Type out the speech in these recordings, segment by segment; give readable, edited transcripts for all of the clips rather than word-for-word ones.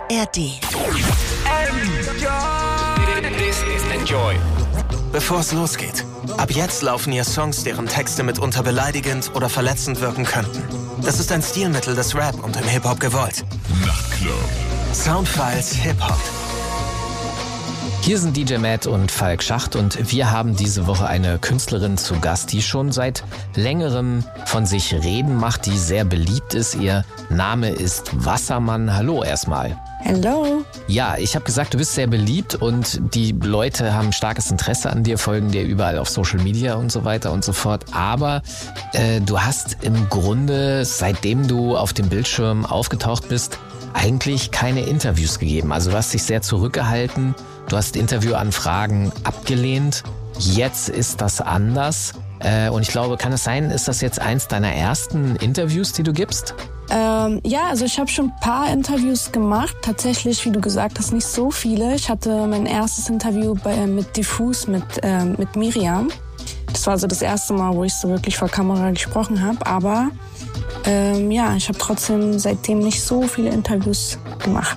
ARD. Enjoy. Bevor es losgeht, ab jetzt laufen hier Songs, deren Texte mitunter beleidigend oder verletzend wirken könnten. Das ist ein Stilmittel des Rap und im Hip-Hop gewollt. Nachtclub. Soundfiles Hip-Hop. Hier sind DJ Matt und Falk Schacht und wir haben diese Woche eine Künstlerin zu Gast, die schon seit längerem von sich reden macht, die sehr beliebt ist. Ihr Name ist Wassermann. Hallo erstmal. Hallo. Ja, ich habe gesagt, du bist sehr beliebt und die Leute haben starkes Interesse an dir, folgen dir überall auf Social Media und so weiter und so fort. Aber du hast im Grunde, seitdem du auf dem Bildschirm aufgetaucht bist, eigentlich keine Interviews gegeben. Also du hast dich sehr zurückgehalten, du hast Interviewanfragen abgelehnt. Jetzt ist das anders. Und ich glaube, kann es sein, ist das jetzt eins deiner ersten Interviews, die du gibst? Ja, also ich habe schon ein paar Interviews gemacht. Tatsächlich, wie du gesagt hast, nicht so viele. Ich hatte mein erstes Interview mit Diffus, mit Miriam. Das war so das erste Mal, wo ich so wirklich vor Kamera gesprochen habe. Aber ja, ich habe trotzdem seitdem nicht so viele Interviews gemacht.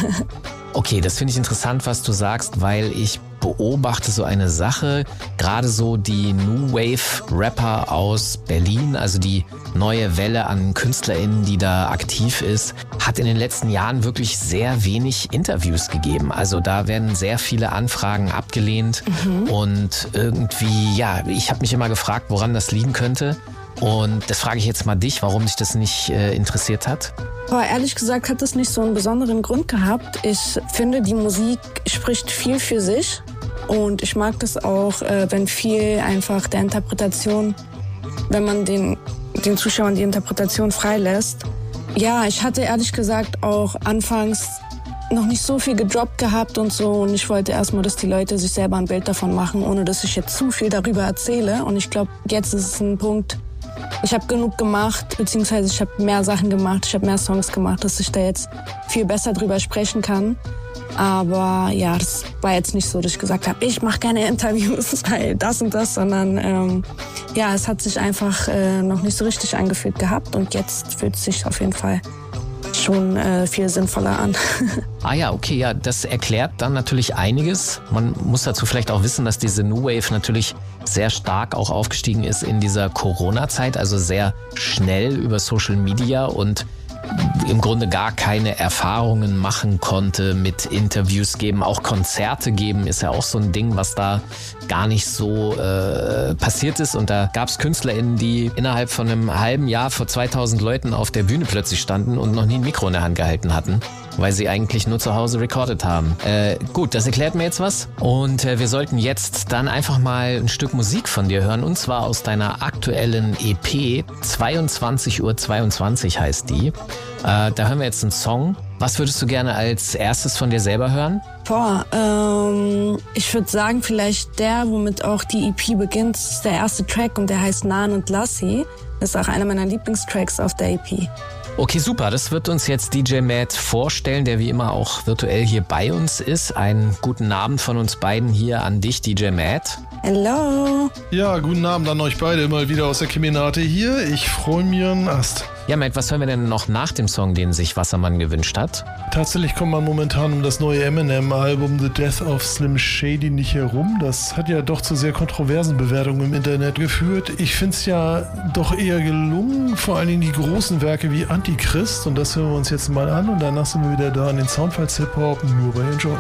Okay, das finde ich interessant, was du sagst, weil ich beobachte so eine Sache, gerade so die New Wave Rapper aus Berlin, also die neue Welle an KünstlerInnen, die da aktiv ist, hat in den letzten Jahren wirklich sehr wenig Interviews gegeben. Also da werden sehr viele Anfragen abgelehnt und irgendwie, ja, ich habe mich immer gefragt, woran das liegen könnte. Und das frage ich jetzt mal dich, warum dich das nicht interessiert hat. Aber ehrlich gesagt hat das nicht so einen besonderen Grund gehabt. Ich finde, die Musik spricht viel für sich. Und ich mag das auch, wenn viel einfach der Interpretation, wenn man den Zuschauern die Interpretation freilässt. Ja, ich hatte ehrlich gesagt auch anfangs noch nicht so viel gedroppt gehabt und so. Und ich wollte erstmal, dass die Leute sich selber ein Bild davon machen, ohne dass ich jetzt zu viel darüber erzähle. Und ich glaube, jetzt ist es ein Punkt, ich habe genug gemacht, beziehungsweise ich habe mehr Sachen gemacht, ich habe mehr Songs gemacht, dass ich da jetzt viel besser drüber sprechen kann. Aber ja, das war jetzt nicht so, dass ich gesagt habe, ich mache keine Interviews, weil das und das, sondern ja, es hat sich einfach noch nicht so richtig angefühlt gehabt und jetzt fühlt es sich auf jeden Fall schon viel sinnvoller an. Ah ja, okay, ja, das erklärt dann natürlich einiges. Man muss dazu vielleicht auch wissen, dass diese New Wave natürlich sehr stark auch aufgestiegen ist in dieser Corona-Zeit, also sehr schnell über Social Media und im Grunde gar keine Erfahrungen machen konnte mit Interviews geben. Auch Konzerte geben ist ja auch so ein Ding, was da gar nicht so passiert ist. Und da gab es KünstlerInnen, die innerhalb von einem halben Jahr vor 2000 Leuten auf der Bühne plötzlich standen und noch nie ein Mikro in der Hand gehalten hatten, weil sie eigentlich nur zu Hause recorded haben. Gut, das erklärt mir jetzt was. Und wir sollten jetzt dann einfach mal ein Stück Musik von dir hören. Und zwar aus deiner aktuellen EP, 22:22 heißt die. Da hören wir jetzt einen Song. Was würdest du gerne als erstes von dir selber hören? Ich würde sagen, vielleicht der, womit auch die EP beginnt, ist der erste Track und der heißt Nan und Lassie. Das ist auch einer meiner Lieblingstracks auf der EP. Okay, super. Das wird uns jetzt DJ Matt vorstellen, der wie immer auch virtuell hier bei uns ist. Einen guten Abend von uns beiden hier an dich, DJ Matt. Hello. Ja, guten Abend an euch beide, mal wieder aus der Kemenate hier. Ich freue mich einen Ast. Ja, Matt, was hören wir denn noch nach dem Song, den sich Wassermann gewünscht hat? Tatsächlich kommt man momentan um das neue Eminem-Album The Death of Slim Shady nicht herum. Das hat ja doch zu sehr kontroversen Bewertungen im Internet geführt. Ich finde es ja doch eher gelungen, vor allen Dingen die großen Werke wie Antichrist. Und das hören wir uns jetzt mal an und danach sind wir wieder da in den Soundfiles Hip-Hop, nur bei Enjoy.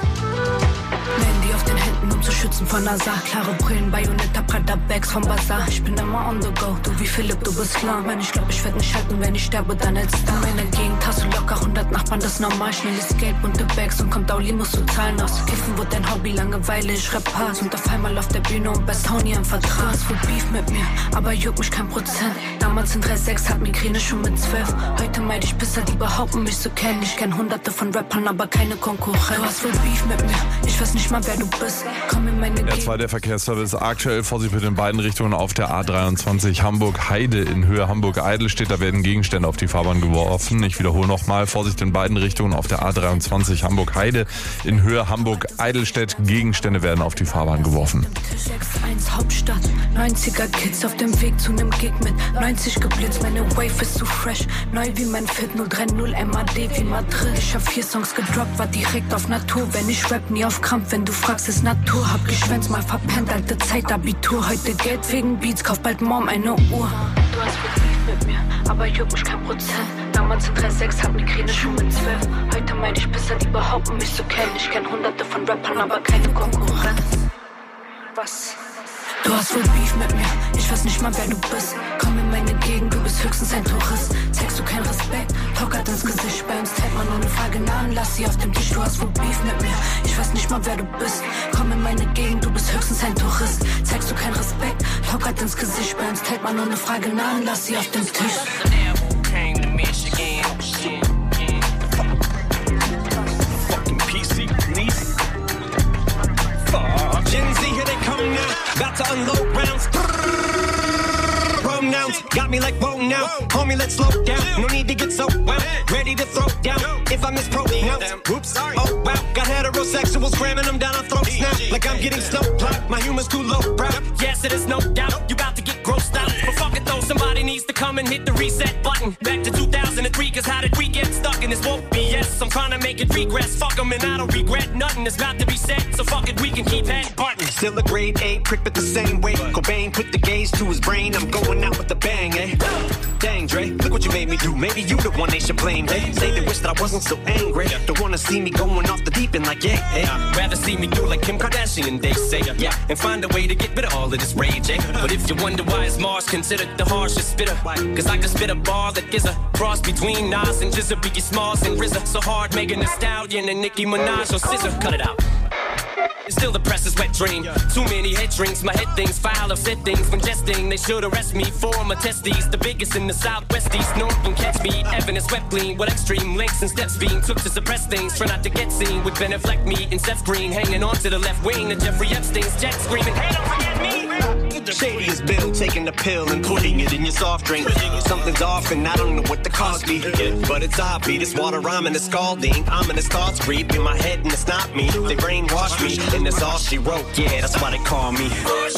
Zu schützen von NASA, klare Brillen, Bayonetta, Prada, Bags vom Bazar. Ich bin immer on the go, du wie Philipp, du bist klar. Ich glaub, ich werd nicht halten, wenn ich sterbe, dann als Star. Meine Gegend hast du locker 100 Nachbarn, das ist normal. Schnelles Geld, bunte Bags und kommt Auli, musst du zahlen aus. Kiffen wird dein Hobby, Langeweile, ich rapp Parts. Und auf einmal auf der Bühne und Best Honey am Vertrag. Es wird Beef mit mir, aber juckt mich kein Prozent. Damals in 3,6 hat Migräne schon mit 12. Heute meid ich Pisser, die behaupten mich zu kennen. Ich kenn hunderte von Rappern, aber keine Konkurrenz. Du hast wohl Beef mit mir, ich weiß nicht mal wer du bist. Komm in Jetzt war der Verkehrsservice aktuell Vorsicht mit den beiden Richtungen auf der A23 Hamburg-Heide in Höhe Hamburg-Eidelstedt. Da werden Gegenstände auf die Fahrbahn geworfen. Ich wiederhole nochmal, Vorsicht in beiden Richtungen auf der A23 Hamburg-Heide in Höhe Hamburg-Eidelstedt. Gegenstände werden auf die Fahrbahn geworfen. 6-1 Hauptstadt, 90er Kids auf dem Weg zu nem Gig mit 90 geblitzt. Meine Wave ist zu fresh, neu wie mein Fit 030 MAD wie Madrid. Ich hab 4 Songs gedroppt, war direkt auf Natur. Wenn ich rap, nie auf Krampf, wenn du fragst, ist Natur. Hab geschwänzt, mal verpennt, alte Zeit, Abitur. Heute Geld wegen Beats, kauf bald Mom eine Uhr. Du hast viel Beef mit mir, aber juckt mich kein Prozent. Damals in 3-6 hat Migräne schon mit 12. Heute mein ich Pisser, die behaupten mich zu kennen. Ich kenn hunderte von Rappern, aber keine Konkurrenz. Was? Du hast wohl Beef mit mir, ich weiß nicht mal wer du bist. Komm in meine Gegend, du bist höchstens ein Tourist. Zeigst du keinen Respekt, hockert ins Gesicht. Bei uns teilt man ohne Frage Namen, lass sie auf dem Tisch. Du hast wohl Beef mit mir, ich weiß nicht mal wer du bist. Komm in meine Gegend, du bist höchstens ein Tourist. Zeigst du keinen Respekt, hockert ins Gesicht. Bei uns teilt man ohne Frage Namen, lass sie auf dem Tisch. Fucking PC, please. Gen Z, here they come now. About to unload rounds. Pronouns got me like, whoa now. Homie, let's slow down. No need to get so wound. Ready to throw down. If I mispronounce, oops, oh wow. Got heterosexuals cramming them down our throats now. Like I'm getting snowplow. My humor's too low, bro. Yes, it is no doubt. You about to get grossed out. But fuck it though, somebody needs to come and hit the reset button. Back to 2003, cause how did we get stuck in this won't be yes? I'm trying to make it regress. Fuck them and I don't regret nothing. It's about to be said. So fuck it, we can keep heading partners. Still a grade A, prick but the same way. Cobain put the gauge to his brain. I'm going out with a bang, eh? Dang, Dre, look what you made me do. Maybe you the one they should blame, eh? Say they wish that I wasn't so angry. Don't wanna see me going off the deep end like, yeah, eh? Rather see me do like Kim Kardashian, they say, yeah. And find a way to get rid of all of this rage, eh? But if you wonder why is Mars considered the harshest spitter, cause I can spit a bar that is a cross between Nas and Jizza, Biggie Smalls and RZA. So hard, Megan Thee Stallion and Nicki Minaj or SZA. Cut it out. Still the press is wet dream. Too many head drinks, my head things foul of said things when jesting. They should arrest me for my testes. The biggest in the Southwest East. No one can catch me. Evan swept clean with extreme links and steps being took to suppress things. Try not to get seen with Ben Affleck, me and Seth Green hanging on to the left wing. The Jeffrey Epstein's jet screaming, hey, don't forget me. Shady as Bill, taking the pill and putting it in your soft drink. Something's off and I don't know what the cause be. But it's obvious, this water rhyming is scalding. Ominous thoughts creep in my head and it's not me. They brainwash me and that's all she wrote. Yeah, that's why they call me.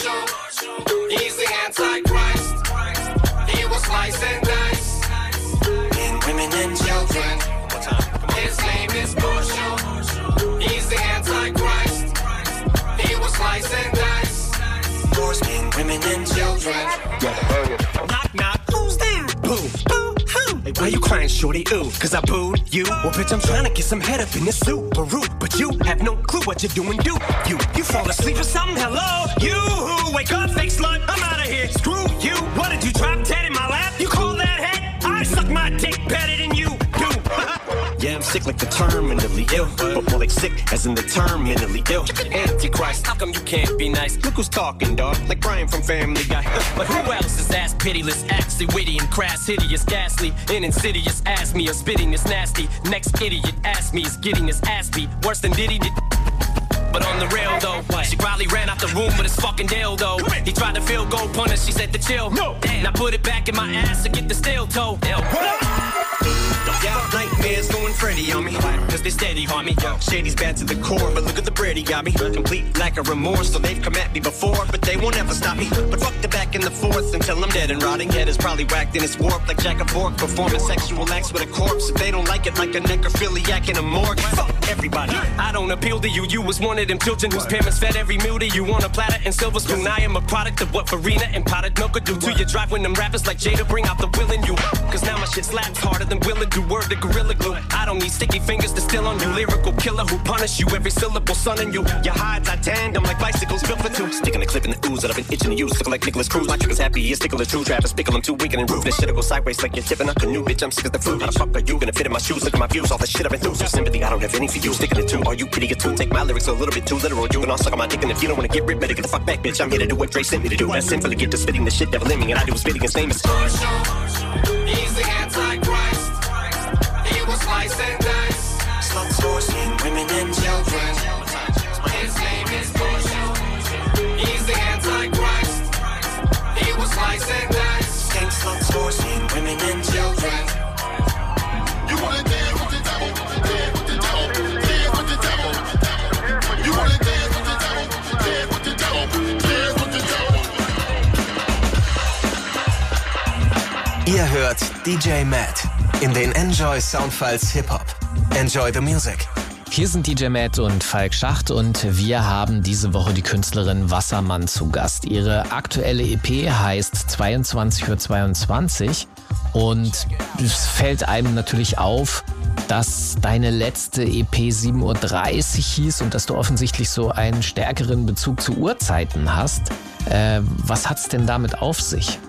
He's the Antichrist. He will slice and dice. And women and children. His name is Bush. He's the Antichrist. He will slice and dice. Men, women, and children. Knock, knock, who's there? Boo, boo, who? Hey, why you crying, shorty? Ooh, cause I booed you. Well, bitch, I'm trying to get some head up in this Subaru, but you have no clue what you're doing, do you? You fall asleep or something? Hello? You, wake up, fake slut, I'm out of here. Screw you. What did you drop dead in my lap? You call that head? I suck my dick better than you do. Yeah, I'm sick like the terminally ill, but more like sick as in the term mentally ill. Antichrist, how come you can't be nice? Look who's talking, dog, like Brian from Family Guy. But who else is ass pitiless, actually witty and crass, hideous, ghastly, and insidious? Ask me, or spitting is nasty. Next idiot ask me, is getting his ass beat worse than Diddy did. But on the real though, she probably ran out the room with his fucking dildo. He tried to field goal punish, she said to chill. No. Now put it back in my ass to get the steel toe. Yeah, nightmares going Freddy on me, cause they steady on me. Shady's bad to the core, but look at the bread he got me. Complete lack of remorse, so they've come at me before, but they won't ever stop me. But fuck the back and the forth until I'm dead and rotting. Head is probably whacked in its warp like Jack of Borg, performing sexual acts with a corpse. If they don't like it, like a necrophiliac in a morgue. Fuck everybody. I don't appeal to you. You was one of them children whose parents fed every meal to you on a platter and silver spoon. I am a product of what Farina and potted milk could do to your drive when them rappers like Jada bring out the will in you. Cause now my shit slaps harder than Willa do. Word to Gorilla Glue. I don't need sticky fingers to steal on you. Lyrical killer who punish you. Every syllable sunning you. Your hides are tandem like bicycles built for two. Sticking a clip in the ooze that I've been itching to use. Looking like Nicholas Cruz. My trigger's happy. You're stickler true. Travis Bickle. I'm too weak and roof. This shit'll go sideways like you're tipping a canoe. Bitch, I'm sick as the food. How the fuck are you gonna fit in my shoes? Look at my views. All the shit I've been through. So sympathy, I don't have any for you. Sticking it too. Are you idiot too? Take my lyrics a little bit too literal. You can all suck on my dick, and if you don't wanna get rid, better get the fuck back, bitch. I'm here to do what Dre sent me to do. That's sinfully get to spitting the shit devil in me, and I do spitting his name is. He's the Antichrist. He will slice and dice. Sluts, horse, men, women, and children. His name is Bush. DJ Matt in den Enjoy Soundfiles Hip-Hop. Enjoy the music. Hier sind DJ Matt und Falk Schacht und wir haben diese Woche die Künstlerin Wassermann zu Gast. Ihre aktuelle EP heißt 22:22 und es fällt einem natürlich auf, dass deine letzte EP 7:30 hieß und dass du offensichtlich so einen stärkeren Bezug zu Uhrzeiten hast. Was hat's denn damit auf sich?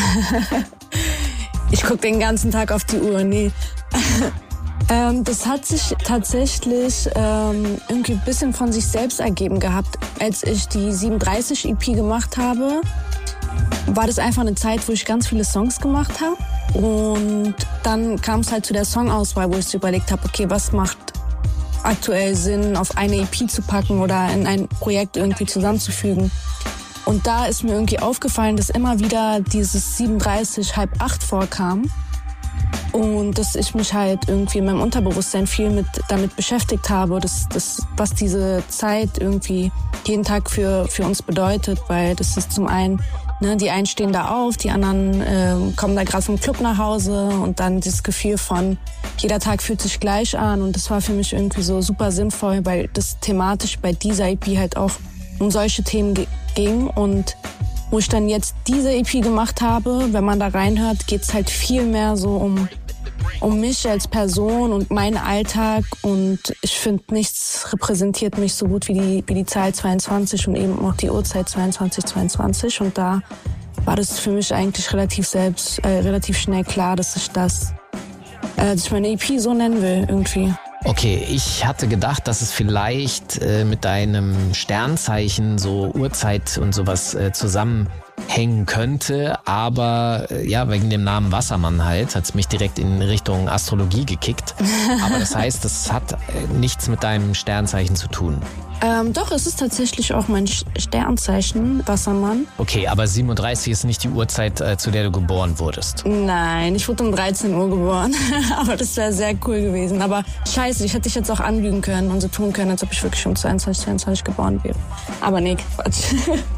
Ich gucke den ganzen Tag auf die Uhr, nee. Das hat sich tatsächlich irgendwie ein bisschen von sich selbst ergeben gehabt. Als ich die 7:30 EP gemacht habe, war das einfach eine Zeit, wo ich ganz viele Songs gemacht habe. Und dann kam es halt zu der Songauswahl, wo ich so überlegt habe, okay, was macht aktuell Sinn, auf eine EP zu packen oder in ein Projekt irgendwie zusammenzufügen. Und da ist mir irgendwie aufgefallen, dass immer wieder dieses 7:30, 7:30 vorkam. Und dass ich mich halt irgendwie in meinem Unterbewusstsein viel damit beschäftigt habe, was diese Zeit irgendwie jeden Tag für uns bedeutet. Weil das ist zum einen, ne, die einen stehen da auf, die anderen kommen da gerade vom Club nach Hause und dann dieses Gefühl von, jeder Tag fühlt sich gleich an. Und das war für mich irgendwie so super sinnvoll, weil das thematisch bei dieser EP halt auch um solche Themen ging. Und wo ich dann jetzt diese EP gemacht habe, wenn man da reinhört, geht's halt viel mehr so um mich als Person und meinen Alltag. Und ich finde, nichts repräsentiert mich so gut wie die Zahl 22 und eben auch die Uhrzeit 22:22. Und da war das für mich eigentlich relativ schnell klar, dass ich meine EP so nennen will irgendwie. Okay, ich hatte gedacht, dass es vielleicht mit deinem Sternzeichen so Uhrzeit und sowas zusammenhängen könnte, aber ja, wegen dem Namen Wassermann halt, hat's mich direkt in Richtung Astrologie gekickt. Aber das heißt, das hat nichts mit deinem Sternzeichen zu tun. Doch, es ist tatsächlich auch mein Sternzeichen, Wassermann. Okay, aber 7:30 ist nicht die Uhrzeit, zu der du geboren wurdest. Nein, ich wurde um 13 Uhr geboren. Aber das wäre sehr cool gewesen. Aber scheiße, ich hätte dich jetzt auch anlügen können und so tun können, als ob ich wirklich um 22 geboren wäre. Aber nee, Quatsch.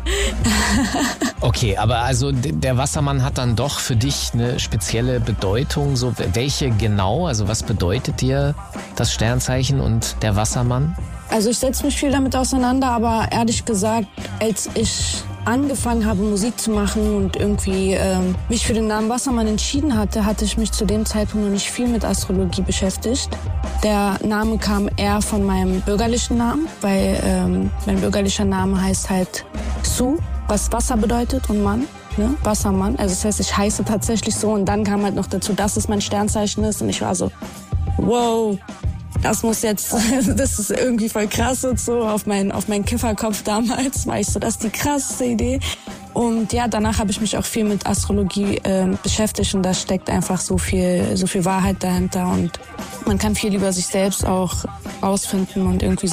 Okay, aber also der Wassermann hat dann doch für dich eine spezielle Bedeutung. So, welche genau? Also was bedeutet dir das Sternzeichen und der Wassermann? Also ich setze mich viel damit auseinander, aber ehrlich gesagt, als ich angefangen habe, Musik zu machen und irgendwie mich für den Namen Wassermann entschieden hatte ich mich zu dem Zeitpunkt noch nicht viel mit Astrologie beschäftigt. Der Name kam eher von meinem bürgerlichen Namen, weil mein bürgerlicher Name heißt halt Su, was Wasser bedeutet und Mann. Ne? Wassermann, also das heißt, ich heiße tatsächlich so und dann kam halt noch dazu, dass es mein Sternzeichen ist und ich war so, wow, das ist irgendwie voll krass und so. Auf meinen Kifferkopf damals war ich so, das ist die krasseste Idee. Und ja, danach habe ich mich auch viel mit Astrologie beschäftigt und da steckt einfach so viel Wahrheit dahinter und man kann viel über sich selbst auch rausfinden und irgendwie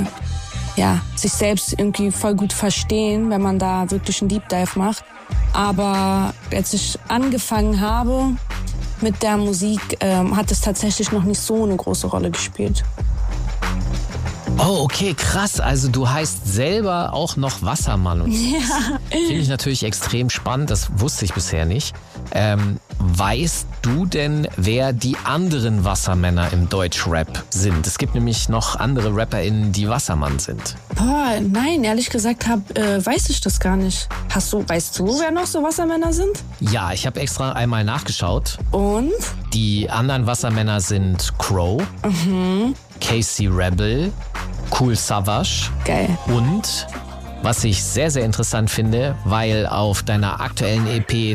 sich selbst irgendwie voll gut verstehen, wenn man da wirklich einen Deep Dive macht. Aber als ich angefangen habe mit der Musik, hat es tatsächlich noch nicht so eine große Rolle gespielt. Oh, okay, krass. Also du heißt selber auch noch Wassermann. Und ja. Finde ich natürlich extrem spannend. Das wusste ich bisher nicht. Weißt du denn, wer die anderen Wassermänner im Deutschrap sind? Es gibt nämlich noch andere RapperInnen, die Wassermann sind. Boah, nein, ehrlich gesagt weiß ich das gar nicht. Weißt du, wer noch so Wassermänner sind? Ja, ich habe extra einmal nachgeschaut. Und? Die anderen Wassermänner sind Crow, Casey Rebel, Kool Savas. Geil. Und was ich sehr, sehr interessant finde, weil auf deiner aktuellen EP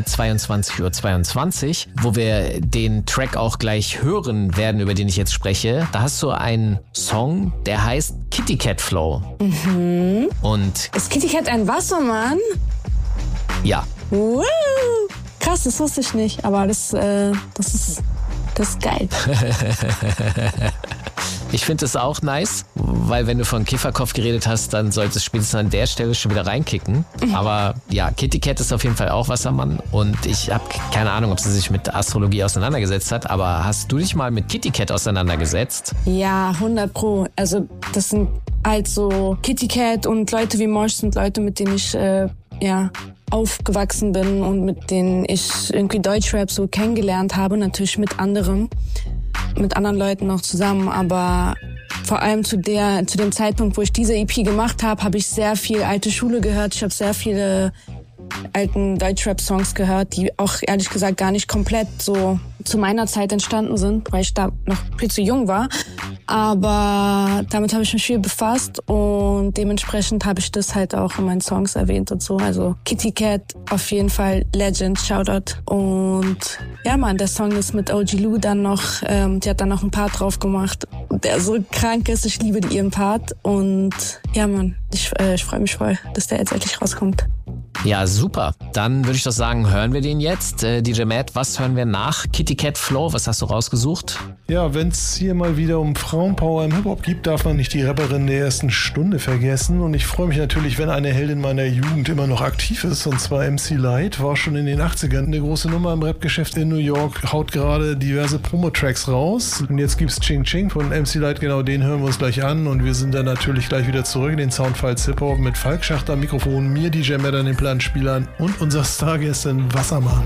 22:22, wo wir den Track auch gleich hören werden, über den ich jetzt spreche, da hast du einen Song, der heißt Kitty Cat Flow. Und ist Kitty Cat ein Wassermann? ja. Wow. Krass, das wusste ich nicht, aber das ist geil. Ich finde es auch nice, weil wenn du von Kifferkopf geredet hast, dann sollte es spätestens an der Stelle schon wieder reinkicken. Aber ja, Kitty Cat ist auf jeden Fall auch Wassermann und ich habe keine Ahnung, ob sie sich mit Astrologie auseinandergesetzt hat, aber hast du dich mal mit Kitty Cat auseinandergesetzt? Ja, 100%. Also das sind halt so Kitty Cat und Leute wie Mosh sind Leute, mit denen ich aufgewachsen bin und mit denen ich irgendwie Deutschrap so kennengelernt habe, natürlich mit anderen Leuten noch zusammen, aber vor allem zu dem Zeitpunkt, wo ich diese EP gemacht habe ich sehr viel alte Schule gehört. Ich habe sehr viele alten Deutschrap-Songs gehört, die auch ehrlich gesagt gar nicht komplett so zu meiner Zeit entstanden sind, weil ich da noch viel zu jung war. Aber damit habe ich mich viel befasst und dementsprechend habe ich das halt auch in meinen Songs erwähnt und so. Also Kitty Cat auf jeden Fall Legend, Shoutout. Und ja man, der Song ist mit OG Lou dann noch, die hat dann noch einen Part drauf gemacht, der so krank ist. Ich liebe ihren Part und ja man, ich freue mich voll, dass der jetzt endlich rauskommt. Ja, super. Dann würde ich doch sagen, hören wir den jetzt. DJ Matt, was hören wir nach Kitty Cat Flow? Was hast du rausgesucht? Ja, wenn es hier mal wieder um Frauenpower im Hip-Hop gibt, darf man nicht die Rapperin der ersten Stunde vergessen. Und ich freue mich natürlich, wenn eine Heldin meiner Jugend immer noch aktiv ist. Und zwar MC Lyte, war schon in den 80ern eine große Nummer im Rapgeschäft in New York, haut gerade diverse Promo-Tracks raus. Und jetzt gibt's Ching Ching von MC Lyte, genau den hören wir uns gleich an. Und wir sind dann natürlich gleich wieder zurück in den Soundfiles Hip-Hop mit Falk Schachter am Mikrofon, mir DJ Matt an den Plattenspielern und unser Stargästin Wassermann.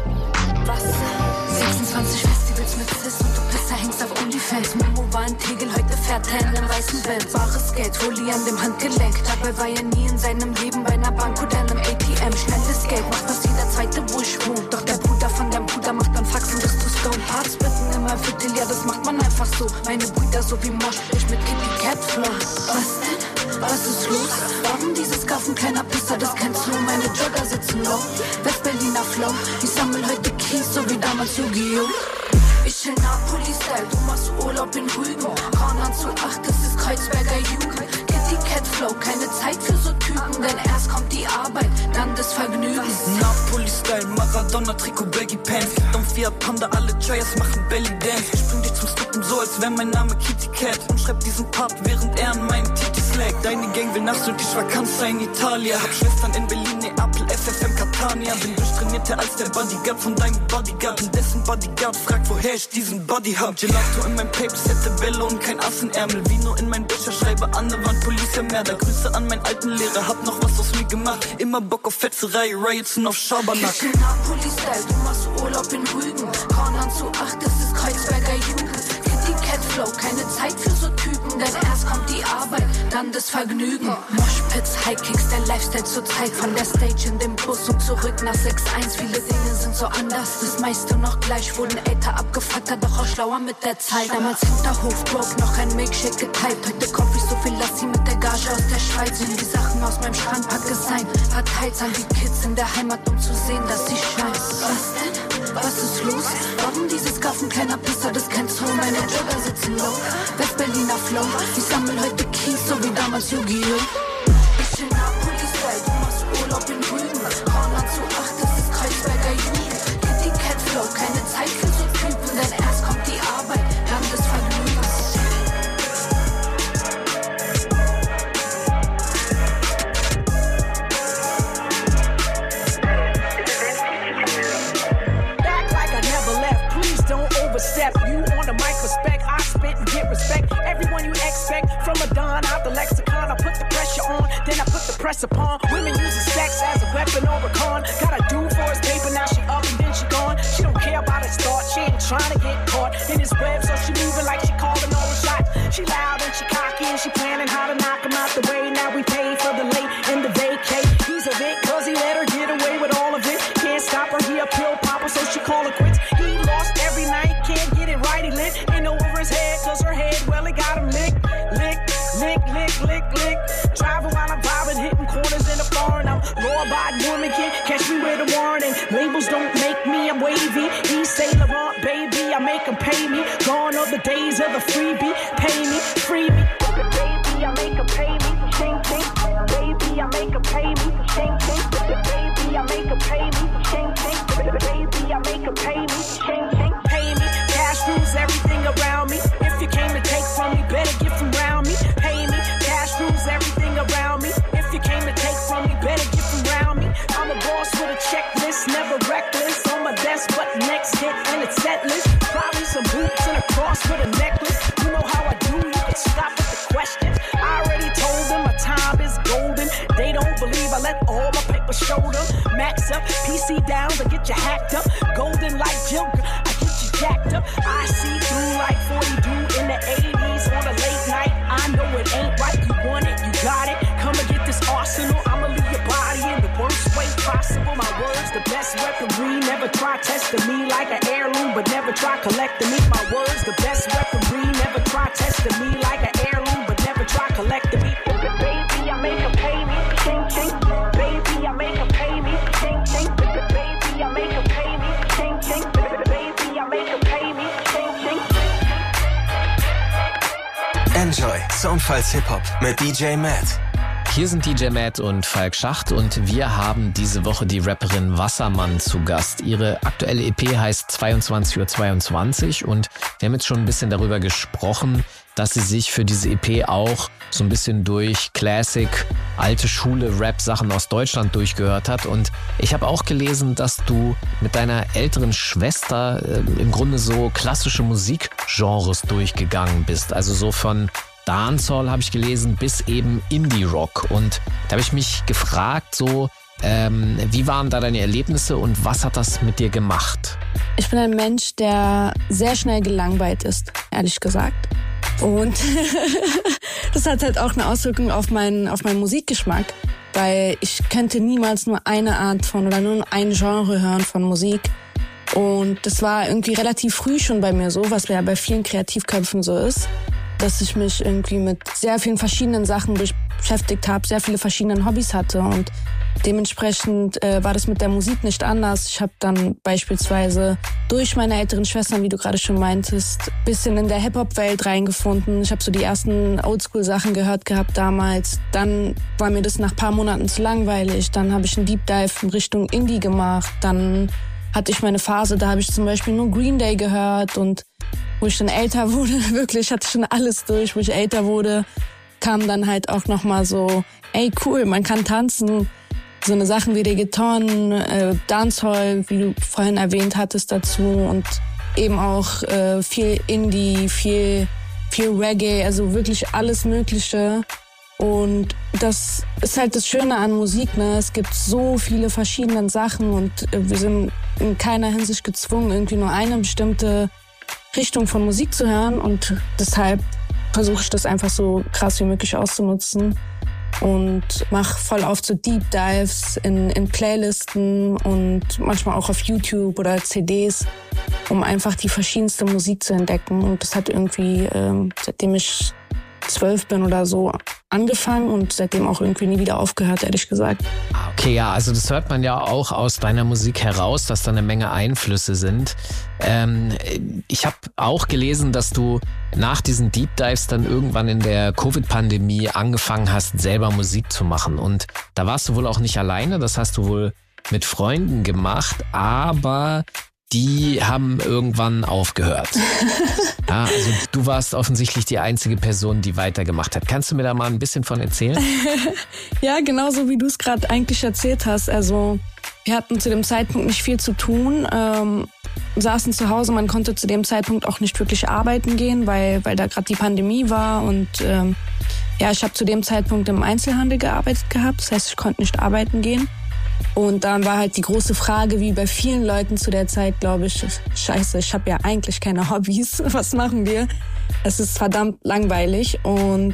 26 Festivals mit Sis und du Pisser hängst auf OnlyFans. Momo war ein Tegel, heute fährt er in einem weißen Benz. Bares Geld, Rolli an dem Handgelenk. Dabei war er nie in seinem Leben bei einer Bank oder einem ATM. Schnelles Geld macht was jeder Zweite, wo ich wohne. Doch der Bruder von deinem Bruder macht dann Faxen bis zu Stone. Parts bitten immer Viertel, ja das macht man einfach so. Meine Brüder so wie Mosch, ich mit Kitty Cat Flow. Was denn? Was ist los? Warum dieses Gaffen, kleiner Pisser, das kennst du? Meine Jogger sitzen low, West-Berliner Flow. Ich sammel heute Kies, so wie damals Yu-Gi-Oh! Ich chill Napoli-Style, du machst Urlaub in Rügen. Kornern zu 8, das ist Kreuzberger Jugend. Kitty Cat Flow, keine Zeit für so Typen, denn erst kommt die Arbeit, dann das Vergnügen. Napoli-Style, Maradona, Trikot, Baggy Pants. Dann Fiat Panda, alle Joyers machen Belly Dance. Ich bring dich zum Skippen so, als wär mein Name Kitty Cat. Und schreib diesen Part, während er an meinen Titi slackt. Deine Gang will nach Süd, ich Vakanza in Italien. Hab Schwestern in Berlin, Neapel, FFM, Catania. Bin durchtrainierter als der Bodyguard von deinem Bodyguard. Und dessen Bodyguard fragt, woher ich diesen Body hab. Gelato in mein Papes, hätte Bello und kein Ass in Ärmel. Vino in mein Becher, schreibe an der Wand, Police Mörder. Grüße an meinen alten Lehrer, hab noch was aus mir gemacht. Immer Bock auf Fetzerei, Riots und auf Schabernack. Ich bin Napoli-Style, du machst Urlaub in Rügen. Kornern zu 8, das ist Kreuzberger Jugend. Kitty Cat Flow, keine Zeit für so Typen, denn erst kommt die Arbeit, dann das Vergnügen. Moshpits, High-Kicks, der Lifestyle zur Zeit. Von der Stage in den Bus und zurück nach 6-1. Viele Dinge sind so anders, das meiste noch gleich. Wurden älter abgefuckter, doch auch schlauer mit der Zeit. Damals Hinterhof broke, noch ein Milkshake geteilt. Heute kauf ich so viel Lassi mit der Gage aus der Schweiz. Nimm die Sachen aus meinem Schrank, pack es ein. Verteilt an die Kids in der Heimat, um zu sehen, dass sie scheint. Was denn? Was ist los? Warum dieses Gaffen, kleiner Pisser, das kennst du? Meine Jogger sitzen low, West-Berliner Flow. Ich sammel heute Kies, so wie damals Yu-Gi-Oh! Ich chill Napoli-Style, du machst Urlaub in Rügen. Kornern zu 8, das ist Kreuzberger Jugend. Kitty Cat Flow, keine Zeit für so Typen, denn erst kommt die Arbeit, dann das Vergnügen. Overstep you on the microspec. I spit and get respect. Everyone you expect from a Don out the lexicon. I put the pressure on, then I put the press upon. Women using sex as a weapon or a con. Got a dude for his paper, now she up and then she gone. She don't care about his thought, she ain't trying to get caught in his web, so she moving like she calling all the shots. She loud and she cocky and she planning how to knock him out the way. Now we pay for the late and the vacate. He's a Vic cause he let her get away with all of it. Can't stop her, he a pill popper, so she call her quits. He lost every night, can't get it right, he lit. Ain't over his head, cause her head, well, it got him lick, lick, lick, lick, lick, lick. Driving while I'm vibing, hitting corners in the foreign. I'm law-abiding woman, can't catch me with a warning. Labels don't make me, I'm wavy. He say Laurent, baby, I make him pay me. Gone are the days of the freebie, pay me, free me. Baby, I make him pay me, shing, shing. Baby, I make him pay me, shing, shing. Baby, I make him pay me, shing, shing. Baby, I make him pay me, shing, shing. Pay me, cash rules everything around me. If you came to take from me, better get from round me. Pay me, cash rules everything around me. If you came to take from me, better get from round me. I'm a boss with a checklist, never reckless. On my desk, but next hit and it's set list. Probably some boots and a cross with a necklace. You know how I do, you can stop with the questions. I already told them my time is golden. They don't believe I let all my paper I see through like 40 do in the 80s on a late night. I know it ain't right. You want it, you got it. Come and get this arsenal. I'ma leave your body in the worst way possible. My words, the best weaponry. Never try testing me like an heirloom, but never try collecting me. My words, the best weaponry. Never try testing me like an heirloom, but never try collecting me. Baby, I make her pay me. Ching, ching. Baby, I make her pay me. Ching, ching. Baby, I make her pay me. Ching, ching. Baby, I make her pay me. Ching, ching. Enjoy Soundfiles Hip-Hop mit DJ Matt. Hier sind DJ Matt und Falk Schacht und wir haben diese Woche die Rapperin Wassermann zu Gast. Ihre aktuelle EP heißt 22:22 und wir haben jetzt schon ein bisschen darüber gesprochen, dass sie sich für diese EP auch so ein bisschen durch Classic, alte Schule, Rap-Sachen aus Deutschland durchgehört hat. Und ich habe auch gelesen, dass du mit deiner älteren Schwester im Grunde so klassische Musikgenres durchgegangen bist. Also so von Dancehall habe ich gelesen bis eben Indie-Rock. Und da habe ich mich gefragt, so wie waren da deine Erlebnisse und was hat das mit dir gemacht? Ich bin ein Mensch, der sehr schnell gelangweilt ist, ehrlich gesagt. Und das hat halt auch eine Auswirkung auf meinen Musikgeschmack, weil ich könnte niemals nur eine Art von oder nur ein Genre hören von Musik. Und das war irgendwie relativ früh schon bei mir so, was ja bei vielen Kreativköpfen so ist, dass ich mich irgendwie mit sehr vielen verschiedenen Sachen beschäftigt habe, sehr viele verschiedene Hobbys hatte und dementsprechend war das mit der Musik nicht anders. Ich habe dann beispielsweise durch meine älteren Schwestern, wie du gerade schon meintest, bisschen in der Hip-Hop-Welt reingefunden. Ich habe so die ersten Oldschool-Sachen gehört gehabt damals. Dann war mir das nach ein paar Monaten zu langweilig. Dann habe ich einen Deep Dive in Richtung Indie gemacht. Dann hatte ich meine Phase, da habe ich zum Beispiel nur Green Day gehört und wo ich dann älter wurde, wirklich hatte ich schon alles durch, wo ich älter wurde, kam dann halt auch nochmal so, ey cool, man kann tanzen, so eine Sachen wie Reggaeton, Dancehall, wie du vorhin erwähnt hattest dazu und eben auch viel Indie, viel Reggae, also wirklich alles Mögliche. Und das ist halt das Schöne an Musik, ne? Es gibt so viele verschiedene Sachen und wir sind in keiner Hinsicht gezwungen, irgendwie nur eine bestimmte Richtung von Musik zu hören und deshalb versuche ich das einfach so krass wie möglich auszunutzen und mache voll auf so Deep Dives in Playlisten und manchmal auch auf YouTube oder CDs, um einfach die verschiedenste Musik zu entdecken. Und das hat irgendwie, seitdem ich 12 bin oder so, angefangen und seitdem auch irgendwie nie wieder aufgehört, ehrlich gesagt. Okay, ja, also das hört man ja auch aus deiner Musik heraus, dass da eine Menge Einflüsse sind. Ich habe auch gelesen, dass du nach diesen Deep Dives dann irgendwann in der Covid-Pandemie angefangen hast, selber Musik zu machen. Und da warst du wohl auch nicht alleine, das hast du wohl mit Freunden gemacht, aber die haben irgendwann aufgehört. Ja, also du warst offensichtlich die einzige Person, die weitergemacht hat. Kannst du mir da mal ein bisschen von erzählen? Ja, genauso wie du es gerade eigentlich erzählt hast. Also wir hatten zu dem Zeitpunkt nicht viel zu tun, saßen zu Hause. Man konnte zu dem Zeitpunkt auch nicht wirklich arbeiten gehen, weil da gerade die Pandemie war. Und ja, ich habe zu dem Zeitpunkt im Einzelhandel gearbeitet gehabt. Das heißt, ich konnte nicht arbeiten gehen. Und dann war halt die große Frage, wie bei vielen Leuten zu der Zeit, glaube ich, scheiße, ich habe ja eigentlich keine Hobbys, was machen wir? Es ist verdammt langweilig und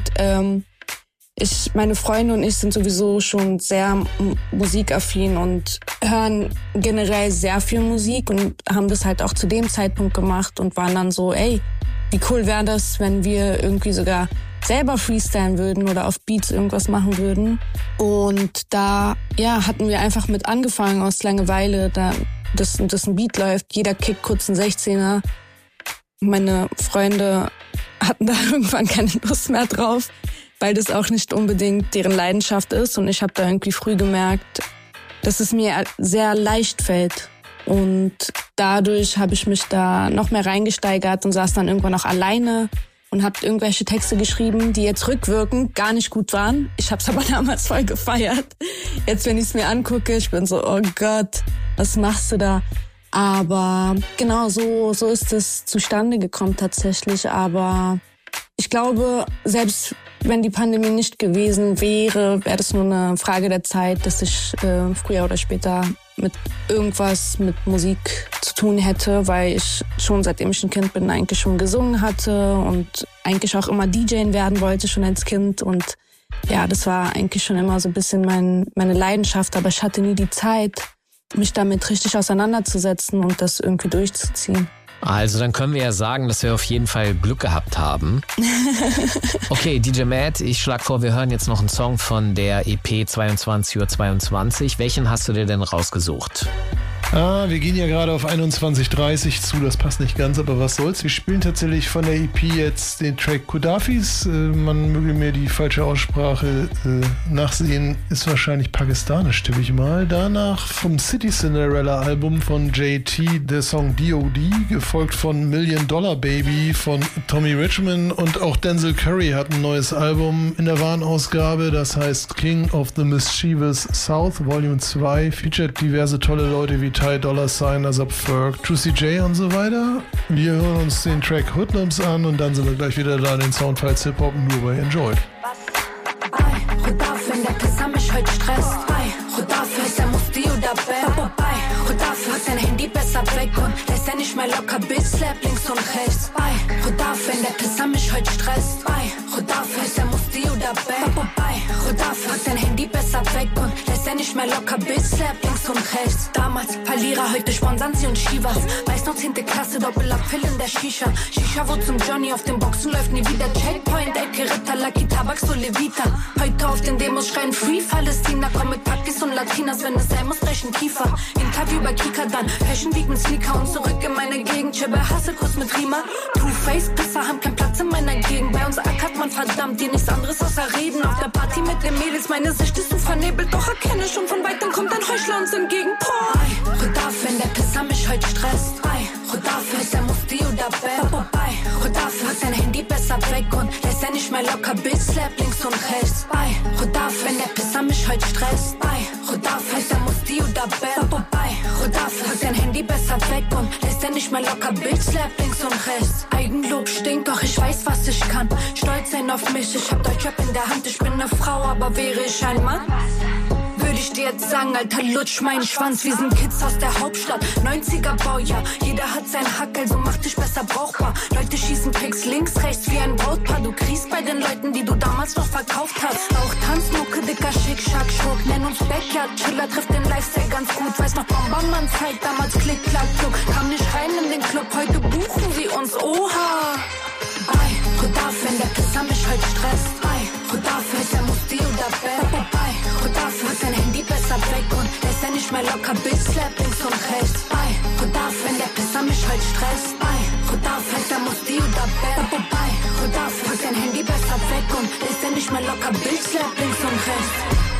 meine Freunde und ich sind sowieso schon sehr musikaffin und hören generell sehr viel Musik und haben das halt auch zu dem Zeitpunkt gemacht und waren dann so, ey, wie cool wäre das, wenn wir irgendwie sogar selber freestylen würden oder auf Beats irgendwas machen würden. Und da hatten wir einfach mit angefangen aus Langeweile, dass ein Beat läuft, jeder kickt kurz einen 16er. Meine Freunde hatten da irgendwann keine Lust mehr drauf, weil das auch nicht unbedingt deren Leidenschaft ist. Und ich habe da irgendwie früh gemerkt, dass es mir sehr leicht fällt. Und dadurch habe ich mich da noch mehr reingesteigert und saß dann irgendwann auch alleine und habe irgendwelche Texte geschrieben, die jetzt rückwirkend gar nicht gut waren. Ich habe es aber damals voll gefeiert. Jetzt, wenn ich es mir angucke, ich bin so, oh Gott, was machst du da? Aber genau, so ist es zustande gekommen tatsächlich. Aber ich glaube, selbst wenn die Pandemie nicht gewesen wäre, wäre das nur eine Frage der Zeit, dass ich früher oder später mit irgendwas mit Musik zu tun hätte, weil ich schon seitdem ich ein Kind bin eigentlich schon gesungen hatte und eigentlich auch immer DJen werden wollte schon als Kind. Und ja, das war eigentlich schon immer so ein bisschen meine Leidenschaft, aber ich hatte nie die Zeit, mich damit richtig auseinanderzusetzen und das irgendwie durchzuziehen. Also dann können wir ja sagen, dass wir auf jeden Fall Glück gehabt haben. Okay, DJ Matt, ich schlage vor, wir hören jetzt noch einen Song von der EP 22:22. Welchen hast du dir denn rausgesucht? Wir gehen ja gerade auf 21:30 zu, das passt nicht ganz, aber was soll's. Wir spielen tatsächlich von der EP jetzt den Track Kudafis. Man möge mir die falsche Aussprache nachsehen, ist wahrscheinlich pakistanisch, tippe ich mal. Danach vom City Cinderella Album von JT der Song D.O.D., gefolgt von $1 Million Baby von Tommy Richmond, und auch Denzel Curry hat ein neues Album in der Warenausgabe, das heißt King of the Mischievous South Volume 2, featuret diverse tolle Leute wie Ty Dolla $ign, Asap Ferg, Juicy J und so weiter. Wir hören uns den Track Hoodlums an und dann sind wir gleich wieder da in den Soundfiles Hip-Hop nur bei Enjoyed. Khudaf, wenn der Pisser mich heute stresst. Khudaf, ist er Mufti oder Bell. Khudaf, hat sein Handy besser weg und lässt er nicht mehr locker. Bitch, slap links und rechts. Khudaf, wenn der Pisser mich heute stresst. Khudaf, ist er Mufti oder Bell. Khudaf, hat sein Handy besser weg und lässt er nicht mehr locker. Bitch, slap links und rechts. Damals Verlierer, heute sponsern sie und Chivas. Weiß noch 10. Klasse, Doppelabfill in der Shisha. Shisha wurde zum Johnny, auf den Boxen läuft nie wieder. Checkpoint, Ecke, Ritter, Lucky, Tabak, so Levita. Heute auf den Demos schreien Free Palästina. Komm mit Pakis und Latinas, wenn es sein muss, brechen Kiefer. Interview bei Kika, dann Fashion Week mit Sneaker und zurück in meine Gegend. Chibbe, Hasselkuss mit Rima. Two-Face, Pisser haben keinen Platz in meiner Gegend. Bei uns ackert man verdammt, dir nichts anderes außer reden. Auf der Party mit den Mädels, meine Sicht ist so vernebelt. Doch erkenne schon von weitem kommt ein Heuchler uns entgegen. Khudaf, wenn der Pisser mich heute stresst. Khudaf, ist er Mufti oder Bell. Khudaf, hat sein Handy besser weg und lässt er nicht mehr locker. Bitch, slap links und rechts. Khudaf, wenn der Pisser mich heute stresst. Khudaf, ist er Mufti oder Bell. Khudaf, hat sein Handy besser weg und lässt er nicht mehr locker. Bitch, slap links und rechts. Eigenlob stinkt, doch ich weiß, was ich kann. Stolz sein auf mich, ich hab Deutschrap in der Hand. Ich bin eine Frau, aber wäre ich ein Mann? Würde ich dir jetzt sagen, Alter, lutsch meinen Schwanz. Wir sind Kids aus der Hauptstadt, 90er Baujahr. Jeder hat seinen Hack, also mach dich besser brauchbar. Leute schießen Pics links, rechts wie ein Brautpaar. Du kriegst bei den Leuten, die du damals noch verkauft hast. Auch Tanzmucke, dicker Schick, Schack, Schurk. Nenn uns Backyard, Chiller, trifft den Lifestyle ganz gut. Weiß noch Bombermann-Zeit, damals Klick, Klack, Kluck. Kam nicht rein in den Club, heute buchen sie uns, oha. Khudaf, wenn der Pisser mich heute stresst. Khudaf, ist er Mufti oder Bell. Khudaf, hat sein Handy besser weg und lässt er nicht mehr locker. Bitch, slap links und rechts. Khudaf, wenn der Pisser mich heute stresst. Khudaf, ist er Mufti oder Bell. Khudaf, hat sein Handy besser weg und lässt er nicht mehr locker. Bitch, slap links und rechts.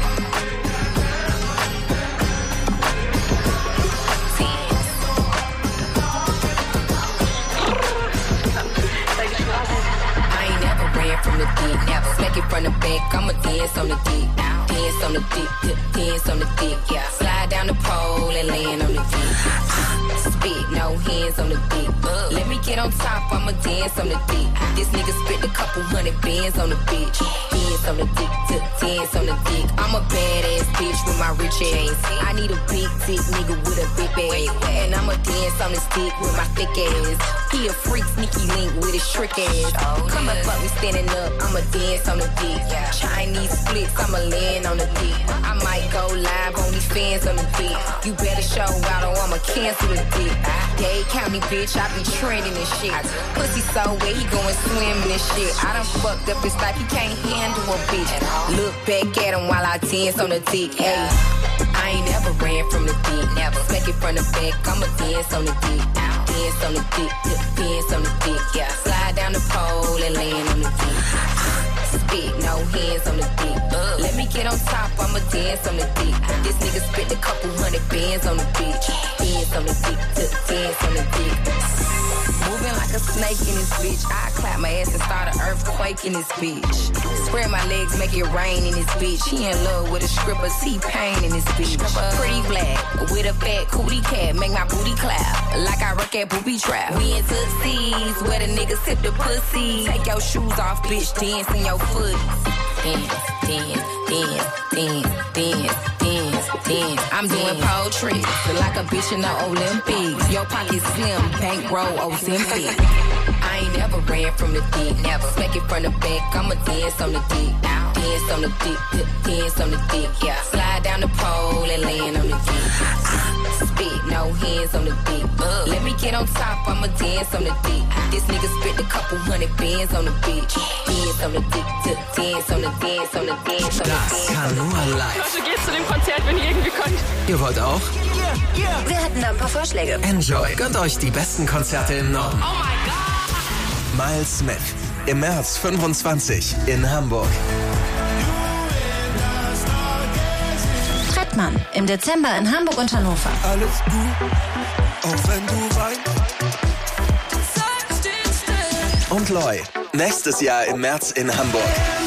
From the deep, smack it from the back, I'ma dance on the deep, dance on the deep, dance on the deep, yeah. Slide down the pole and land on the deep. Spit, no hands on the deep. Let me get on top, I'ma dance on the deep. This nigga spit a couple $100 bands on the bitch. Dance on the dick, dance on the dick. I'm a badass bitch with my rich ass. I need a big dick nigga with a big ass. And I'ma dance on this dick with my thick ass. He a freak, sneaky link with his trick ass. Come up, me standing up, I'ma dance on the dick. Chinese splits, I'ma land on the dick. I might go live on these fans on the dick. You better show out or I'ma cancel the dick. Dade County bitch, I be trending this shit. Pussy so wet, he going swimming this shit. I done fucked up, it's like he can't handle a bitch. Look back at him while I dance on the dick. Hey, I ain't never ran from the dick. Never smack it from the back, I'ma dance on the dick. Dance on the dick, dance on the dick, yeah. Slide down the pole and land on the dick. Spit, no hands on the dick. Let me get on top, I'ma dance on the dick. This nigga spit a couple $100 bands on the bitch. Dance on the dick, dance on the dick. Moving like a snake in this bitch. I clap my ass and start an earthquake in this bitch. Spread my legs, make it rain in this bitch. He in love with a stripper, T-Pain in this bitch. Pretty black, with a fat cootie cat, make my booty clap like I rock at booby trap. We in Tootsies, where the niggas sip the pussy. Take your shoes off, bitch, dance in your foot. I'm doing pole tricks, feel like a bitch in the Olympics. Your pocket slim, bankroll Ozempic. I ain't never ran from the dick, never smack it from the back. I'ma dance on the dick, dance on the dick, dance on the dick, yeah. Slide down the pole and land on the dick. Spit, no hands on the dick. Let me get on top, I'ma dance on the dick. This nigga spit a couple hundred bands on the bitch. Dance on the dick, dance on the dance on the dance on the dance. Das kann nur live. Also geht zu dem Konzert, wenn ihr irgendwie könnt. Ihr wollt auch? Wir hätten da ein paar Vorschläge. Enjoy. Gönnt euch die besten Konzerte im Norden. Oh mein Gott! Miles Smith. Im März 25 in Hamburg. Trettmann. Im Dezember in Hamburg und Hannover. Alles gut, auch wenn du weinst. Und Loy. Nächstes Jahr im März in Hamburg.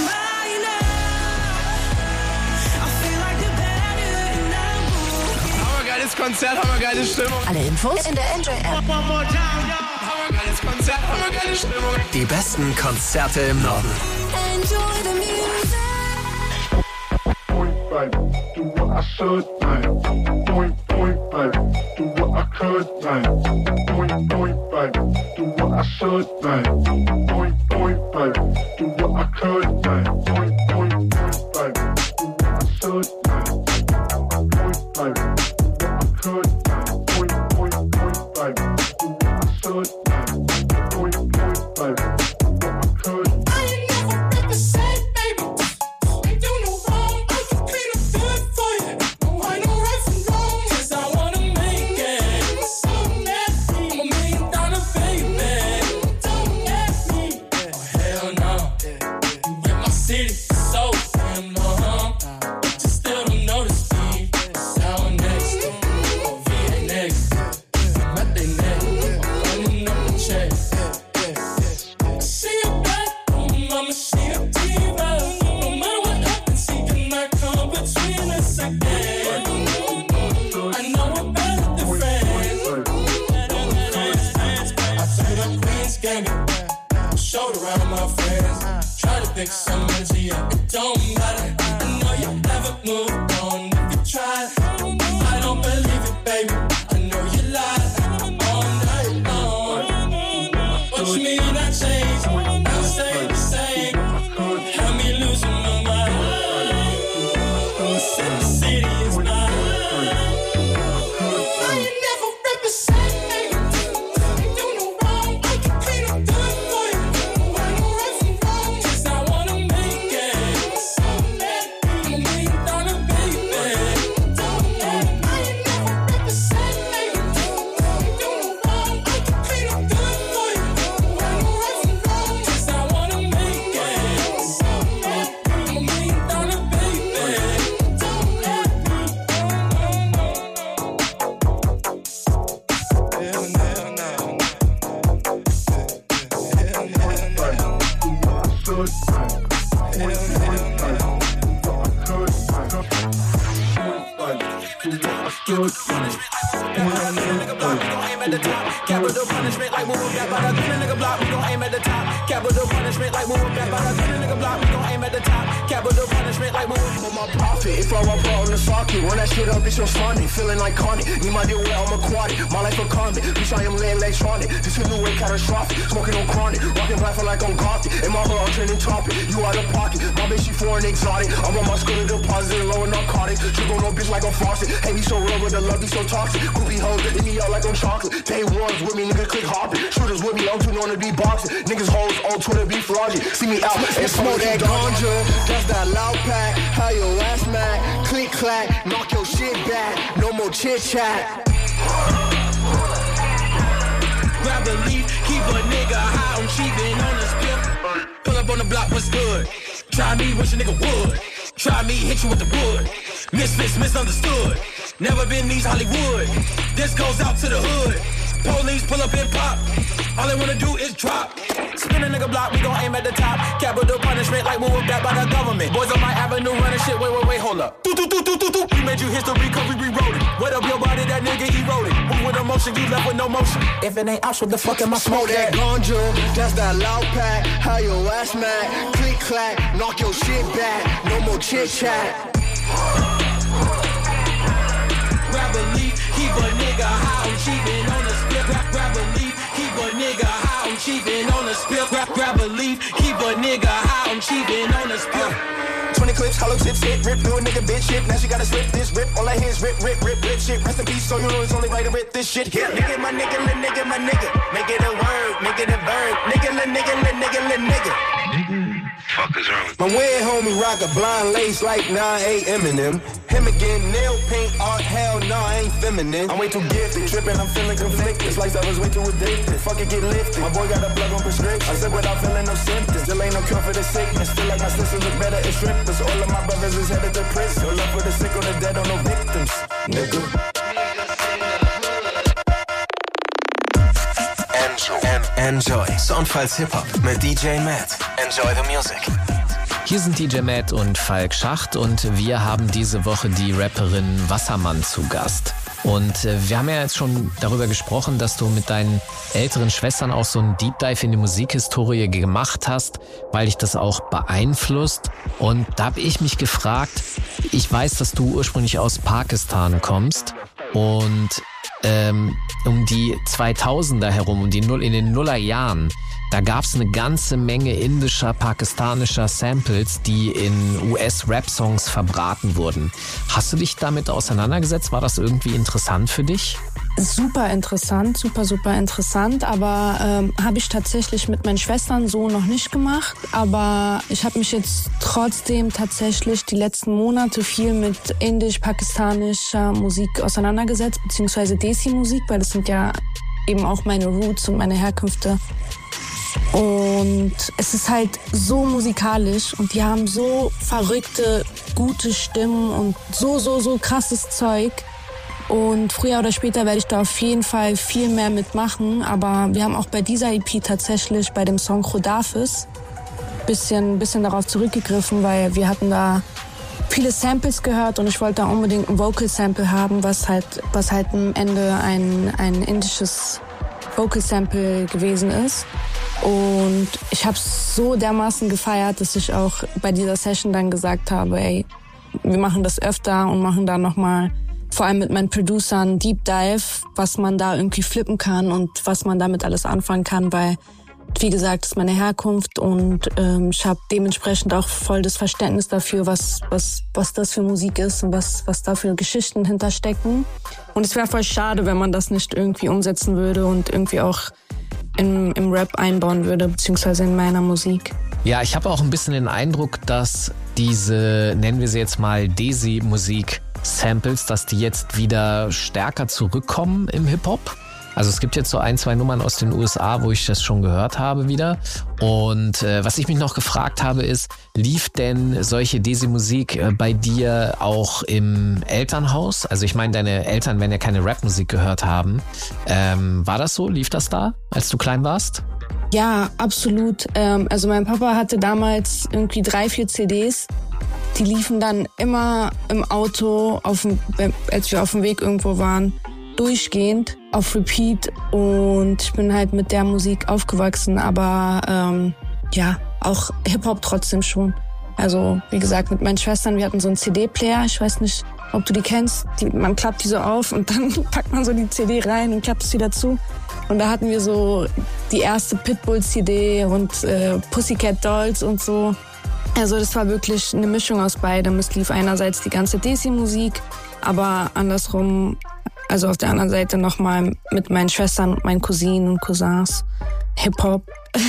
Hammergeiles Konzert, hammergeile Stimmung. Alle Infos in der Enjoy App. Hammergeiles Konzert, hammergeile Stimmung. Die besten Konzerte im Norden. Enjoy the music. Do what I should, man. Point, baby. Do what I could, man. Point, baby. Do what I should, man. Point, baby. Do what I could, man. Point, baby. Do what I should, man. Point, baby. Do what I could, man. Point, baby. Do what I should, man. Point, baby. Do what I could. I ain't never been the same, baby. Ain't do no wrong. I can clean up good for you. No, I know right from wrong. 'Cause I wanna make it. So nasty. I'm $1 million baby. Don't let me. Oh, hell no. You in my city, so damn long. Just still don't notice me. Sound next to VA next. I'm at they neck. Running up the check. See you back home, I'ma see a diva. No matter what happens, he cannot come between us again. I know we're better than friends. I played up Queen's Gambit, showed around my friends. Try to pick some energy up, it don't matter. I know you never moved on if you tried. I don't believe it, baby. I know you lied all night long. What you mean I changed? I'll stay the same. Had me losing my mind. City is mine. I ain't never represent, baby. Ain't do no wrong. I can clean up good for you. I know right from wrong. 'Cause I wanna make it. So let me. I'm $1 million baby. Don't let me. I ain't never represent, baby. Ain't do no wrong. I can clean up good for you. I know right from wrong. 'Cause I wanna make it. So let me. I'm $1 million baby. Don't let me. Capital punishment like when we're back by the nigga block. We gon' aim at the top. Capital punishment like when we're back by the nigga block. We gon' aim at the top. Capital punishment like when we're For my profit, if I want put on the socket, run that shit up, it's your Sunday. Feeling like Connie, need my deal where I'm aquatic. My life a convict, bitch I am laying electronic. This a new way catastrophic, smoking on chronic. Rockin' black for like I'm Gothic. In my hood I'm trending topic, you out of pocket. My bitch she foreign exotic. I'm on my school deposit, low narcotics. Trick on no bitch like I'm Faucet. Hate me so real, but the love be so toxic. Groupie hoes, eat me out like I'm chocolate. Day ones with me, nigga click hopping. Shooters with me, I'm too known to be boxing. Niggas hoes on Twitter be flogging. See me out and smoke that ganja. That's that loud pack, how your ass mad. Click clack, knock your shit back. No more chit chat. grab the leaf, keep a nigga high on cheapin' on the spit. Pull up on the block, what's good? Try me, wish a nigga would. Try me, hit you with the wood. Misfits, misunderstood. Never been these Hollywood. This goes out to the hood. Police pull up and pop. All they wanna do is drop. Spin a nigga block, we gon' aim at the top. Capital punishment like when we're backed by the government. Boys on my avenue running shit, wait, hold up. We made you history cause we rewrote it. Wet up your body, that nigga eroded. Move with with emotion, you left with no motion. If it ain't ops, what the fuck am I smoke that ganja? That's that loud pack. How your ass mad? Click clack, knock your shit back. No more chit chat. Grab a leaf, keep a nigga high, I'm cheating on the split. Grab a leaf, keep a nigga high, I'm cheating on the split. Grab a leaf, keep a nigga high, I'm cheating on the split. 20 clips, hollow tips, hit, rip, do a nigga bitch shit. Now she gotta slip this, rip, all I hear is rip shit. Rest in peace, so you know it's only right to rip this shit. Yeah, nigga, my nigga, little nigga, my nigga. Make it a word, make it a verb. Nigga, little nigga, little nigga, little nigga. Fuck is wrong? My weird homie rock a blind lace like 9-8 Eminem. Him again, nail paint, art, hell no, I ain't feminine. I'm way too gifted, tripping, I'm feeling conflicted. It's like I was way too addicted, fuck it, get lifted. My boy got a plug on prescription, I said without feeling no symptoms. Still ain't no cure for the sickness, still like my sisters look better as strippers. All of my brothers is headed to prison. No love for the sick or the dead or no victims, nigga. Enjoy. Soundfiles Hip-Hop mit DJ Matt. Enjoy the music. Hier sind DJ Matt und Falk Schacht und wir haben diese Woche die Rapperin Wassermann zu Gast. Und wir haben ja jetzt schon darüber gesprochen, dass du mit deinen älteren Schwestern auch so einen Deep Dive in die Musikhistorie gemacht hast, weil dich das auch beeinflusst. Und da habe ich mich gefragt, ich weiß, dass du ursprünglich aus Pakistan kommst und um die 2000er herum, in den Nullerjahren, da gab es eine ganze Menge indischer, pakistanischer Samples, die in US-Rap-Songs verbraten wurden. Hast du dich damit auseinandergesetzt? War das irgendwie interessant für dich? Super interessant, super interessant, aber habe ich tatsächlich mit meinen Schwestern so noch nicht gemacht. Aber ich habe mich jetzt trotzdem tatsächlich die letzten Monate viel mit indisch-pakistanischer Musik auseinandergesetzt, beziehungsweise Desi-Musik, weil das sind ja eben auch meine Roots und meine Herkünfte. Und es ist halt so musikalisch und die haben so verrückte, gute Stimmen und so krasses Zeug. Und früher oder später werde ich da auf jeden Fall viel mehr mitmachen. Aber wir haben auch bei dieser EP tatsächlich bei dem Song Khodafis bisschen darauf zurückgegriffen, weil wir hatten da viele Samples gehört und ich wollte da unbedingt ein Vocal-Sample haben, was halt am Ende ein indisches Vocal-Sample gewesen ist. Und ich habe es so dermaßen gefeiert, dass ich auch bei dieser Session dann gesagt habe, ey, wir machen das öfter und machen da nochmal, vor allem mit meinen Producern, Deep Dive, was man da irgendwie flippen kann und was man damit alles anfangen kann, weil, wie gesagt, das ist meine Herkunft und ich habe dementsprechend auch voll das Verständnis dafür, was das für Musik ist und was da für Geschichten hinterstecken. Und es wäre voll schade, wenn man das nicht irgendwie umsetzen würde und irgendwie auch im Rap einbauen würde, beziehungsweise in meiner Musik. Ja, ich habe auch ein bisschen den Eindruck, dass diese, nennen wir sie jetzt mal Desi-Musik-Samples, dass die jetzt wieder stärker zurückkommen im Hip-Hop. Also es gibt jetzt so 1, 2 Nummern aus den USA, wo ich das schon gehört habe wieder. Und was ich mich noch gefragt habe ist, lief denn solche Desi-Musik bei dir auch im Elternhaus? Also ich meine, deine Eltern werden ja keine Rap-Musik gehört haben. War das so? Lief das da, als du klein warst? Ja, absolut. Also mein Papa hatte damals irgendwie 3, 4 CDs. Die liefen dann immer im Auto, als wir auf dem Weg irgendwo waren, durchgehend auf Repeat. Und ich bin halt mit der Musik aufgewachsen, aber ja, auch Hip-Hop trotzdem schon. Also wie gesagt, mit meinen Schwestern, wir hatten so einen CD-Player, ich weiß nicht, ob du die kennst. Man klappt die so auf und dann packt man so die CD rein und klappt es wieder zu. Und da hatten wir so die erste Pitbull-CD und Pussycat Dolls und so. Also das war wirklich eine Mischung aus beidem. Es lief einerseits die ganze Desi-Musik, aber andersrum, also auf der anderen Seite nochmal mit meinen Schwestern und meinen Cousinen und Cousins Hip-Hop.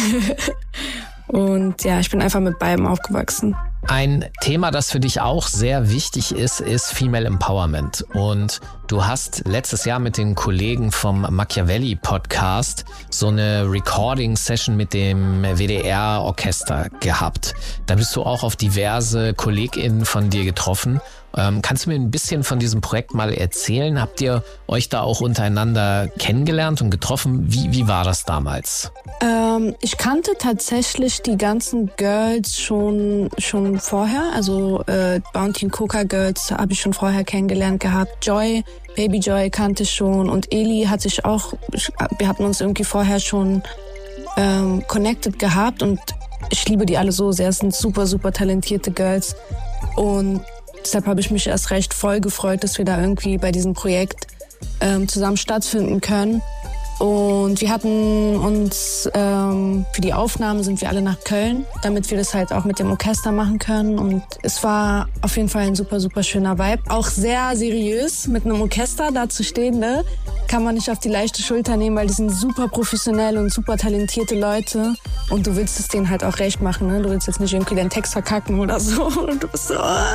Und ja, ich bin einfach mit beidem aufgewachsen. Ein Thema, das für dich auch sehr wichtig ist Female Empowerment. Und du hast letztes Jahr mit den Kollegen vom Machiavelli Podcast so eine Recording-Session mit dem WDR-Orchester gehabt. Da bist du auch auf diverse KollegInnen von dir getroffen. Kannst du mir ein bisschen von diesem Projekt mal erzählen? Habt ihr euch da auch untereinander kennengelernt und getroffen? Wie war das damals? Ich kannte tatsächlich die ganzen Girls schon vorher. Also Bounty und Coca Girls habe ich schon vorher kennengelernt gehabt. Joy Baby Joy kannte ich schon und Eli hatte ich auch, wir hatten uns irgendwie vorher schon connected gehabt und ich liebe die alle so sehr. Es sind super, super talentierte Girls und deshalb habe ich mich erst recht voll gefreut, dass wir da irgendwie bei diesem Projekt zusammen stattfinden können. Und wir hatten uns, für die Aufnahme sind wir alle nach Köln, damit wir das halt auch mit dem Orchester machen können. Und es war auf jeden Fall ein super, super schöner Vibe. Auch sehr seriös, mit einem Orchester da zu stehen, ne? Kann man nicht auf die leichte Schulter nehmen, weil die sind super professionell und super talentierte Leute. Und du willst es denen halt auch recht machen, ne? Du willst jetzt nicht irgendwie deinen Text verkacken oder so. Und du bist so,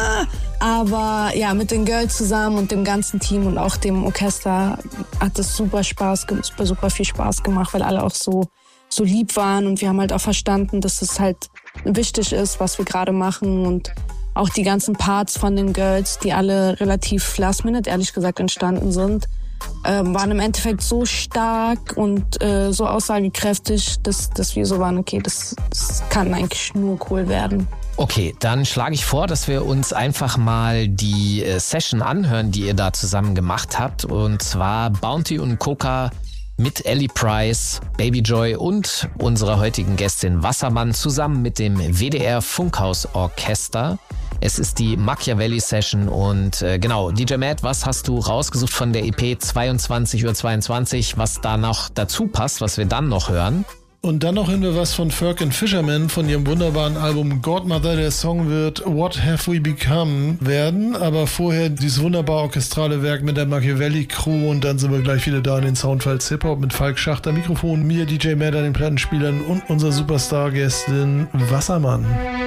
Aber ja, mit den Girls zusammen und dem ganzen Team und auch dem Orchester hat es super viel Spaß gemacht, weil alle auch so lieb waren. Und wir haben halt auch verstanden, dass es halt wichtig ist, was wir gerade machen. Und auch die ganzen Parts von den Girls, die alle relativ last minute, ehrlich gesagt, entstanden sind, waren im Endeffekt so stark und so aussagekräftig, dass wir so waren, okay, das kann eigentlich nur cool werden. Okay, dann schlage ich vor, dass wir uns einfach mal die Session anhören, die ihr da zusammen gemacht habt. Und zwar Bounty und Coca mit Ellie Price, Baby Joy und unserer heutigen Gästin Wassermann zusammen mit dem WDR Funkhaus Orchester. Es ist die Machiavelli Session und genau, DJ Matt, was hast du rausgesucht von der EP 22:22 Uhr, was da noch dazu passt, was wir dann noch hören? Und dann noch hören wir was von Ferg and Fisherman von ihrem wunderbaren Album Godmother. Der Song wird What Have We Become werden, aber vorher dieses wunderbar orchestrale Werk mit der Machiavelli Crew und dann sind wir gleich wieder da in den Soundfiles Hip-Hop mit Falk Schachter, Mikrofon, mir, DJ Matt an den Plattenspielern und unserer Superstar-Gästin Wassermann.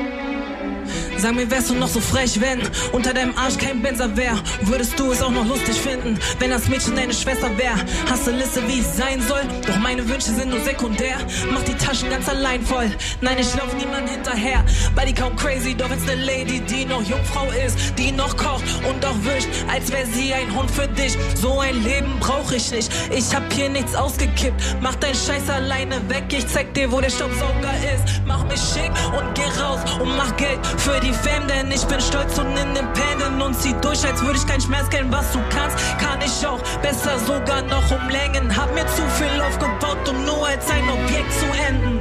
Sag mir, wärst du noch so frech, wenn unter deinem Arsch kein Benzer wär? Würdest du es auch noch lustig finden, wenn das Mädchen deine Schwester wär? Hast du Liste, wie es sein soll? Doch meine Wünsche sind nur sekundär. Mach die Taschen ganz allein voll. Nein, ich lauf niemand hinterher. Bei die kaum crazy, doch wenn's ne Lady, die noch Jungfrau ist, die noch kocht und auch wischt, als wär sie ein Hund für dich. So ein Leben brauch ich nicht. Ich hab hier nichts ausgekippt. Mach dein Scheiß alleine weg. Ich zeig dir, wo der Staubsauger ist. Mach mich schick und geh raus und mach Geld für die Fame, denn ich bin stolz und independent und zieh durch, als würde ich keinen Schmerz kennen. Was du kannst, kann ich auch besser, sogar noch um Längen. Hab mir zu viel aufgebaut, um nur als ein Objekt zu enden.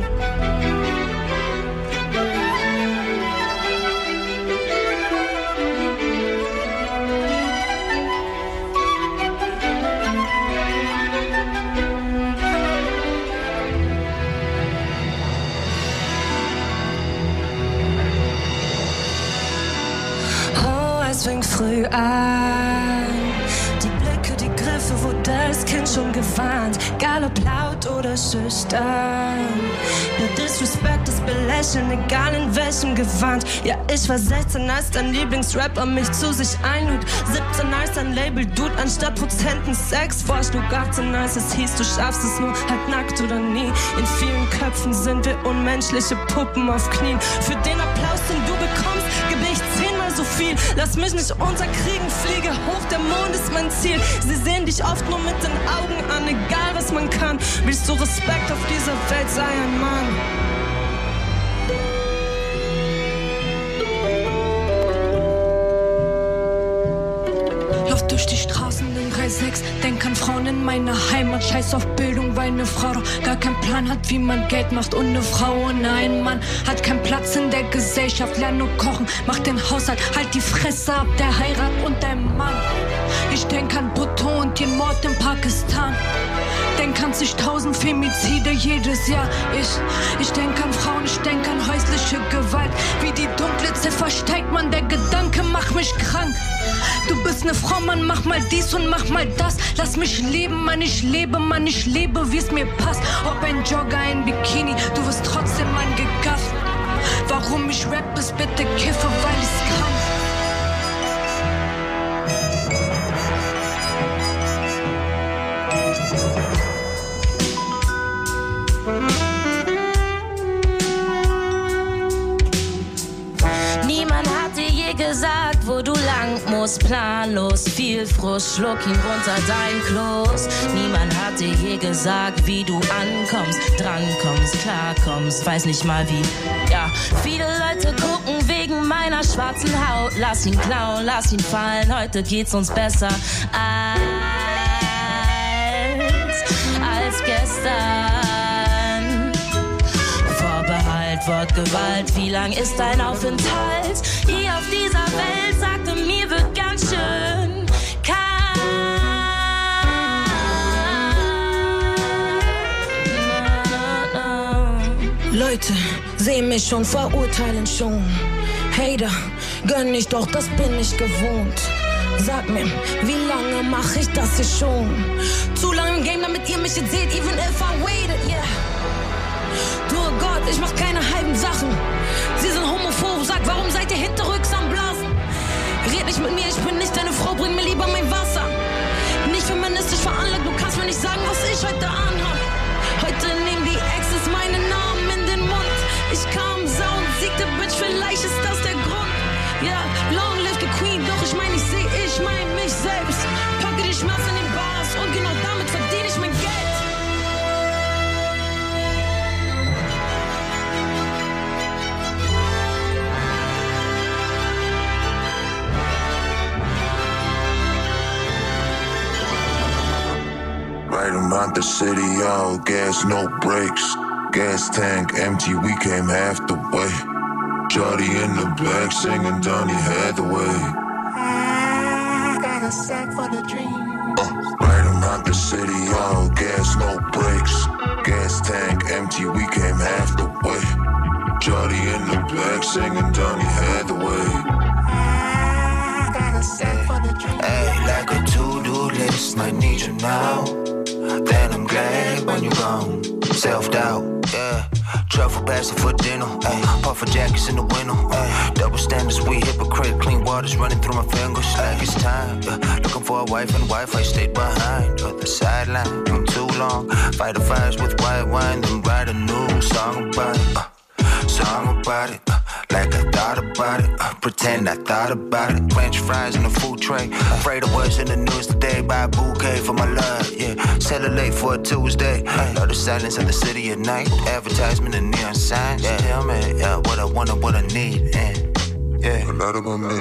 Fängt früh an. Die Blicke, die Griffe, wurde das Kind schon gewarnt. Egal ob laut oder schüchtern. Der Disrespect, das Belächeln, egal in welchem Gewand. Ja, ich war 16, als dein Lieblingsrapper mich zu sich einlud. 17, als ein Label-Dude anstatt Prozenten Sex vorschlug. 18, als es hieß, du schaffst es nur halt nackt oder nie. In vielen Köpfen sind wir unmenschliche Puppen auf Knien. Für den Applaus, den du bekommst, gebe ich 10-mal so viel. Lass mich nicht unterkriegen, fliege hoch, der Mond ist mein Ziel. Sie sehen dich oft nur mit den Augen an, egal was man kann. Willst du Respekt auf dieser Welt, sei ein Mann. Lauf durch die Straßen in 3-6, denk an Frauen in meiner Heimat. Scheiß auf Bildung, weil ne Frau doch gar keinen Plan hat, wie man Geld macht. Und ne Frau ohne einen Mann hat keinen Platz in der Gesellschaft. Lern nur kochen, mach den Haushalt, halt die Fresse ab der Heirat und deinem Mann. Ich denk an Bhutto und den Mord in Pakistan. Denk an zigtausend Femizide jedes Jahr. Ich denk an Frauen, ich denk an häusliche Gewalt. Wie die dunkle Ziffer steigt man, der Gedanke macht mich krank. Du bist ne Frau, Mann, mach mal dies und mach mal das. Lass mich leben, Mann, ich lebe, wie's mir passt. Ob ein Jogger, ein Bikini, du wirst trotzdem angegafft. Warum ich rap, ist bitte kiffe, weil ich's kann. Niemand hat dir je gesagt, wo du lang musst, planlos, viel Frust, schluck ihn runter, dein Kloß. Niemand hat dir je gesagt, wie du ankommst, drankommst, klarkommst, weiß nicht mal wie. Ja, viele Leute gucken wegen meiner schwarzen Haut. Lass ihn klauen, lass ihn fallen, heute geht's uns besser als gestern. Vorbehalt, Wortgewalt, wie lang ist dein Aufenthalt? Hier auf dieser Welt, sagte mir, wird ganz schön kalt. Leute sehen mich schon, verurteilen schon. Hater, gönn ich doch, das bin ich gewohnt. Sag mir, wie lange mach ich das hier schon? Zu lange im Game, damit ihr mich jetzt seht, even if I waited, yeah. Du Gott, ich mach keine halben Sachen. Sie sind homophob, sag, warum seid ihr hinterrücks am Blasen? Red nicht mit mir, ich bin nicht deine Frau, bring mir lieber mein Wasser. Nicht feministisch veranlagt, du kannst mir nicht sagen, was ich heute anhab. Heute nehmen die Exes meinen Namen in den Mund. Ich kam, Sound, siegte, Bitch, vielleicht ist das der Grund. Ja, long live the Queen, doch ich mein, ich mein mich selbst. Packe die Schmerzen in den Bars und genau damit verdiene ich mein Geld. Right around the city, all gas, no brakes. Gas tank empty, we came half the way. Jody in the back singing Donny Hathaway. I got a sack for the dream. Right around the city, all gas, no brakes. Gas tank empty, we came half the way. Jody in the back singing Donny Hathaway. I got a sack for the dream. Hey, like a to-do list, I need you now. Then I'm glad when you're gone. Self-doubt, yeah. Truffle passion for dinner, ayy. Puffer jackets in the winter, ayy. Double standards, we hypocrite. Clean waters running through my fingers, like it's time, yeah. Looking for a wife and wife, I stayed behind on the sideline, too long. Fight the fires with white wine, then write a new song about it, song about it, like I thought about it, pretend I thought about it. French fries in a food tray, afraid of what's in the news today. Buy a bouquet for my love, yeah. Sell it late for a Tuesday. Love the silence of the city at night. Advertisement and neon signs. Yeah. Tell me, yeah, what I want and what I need. Yeah. A lot of me.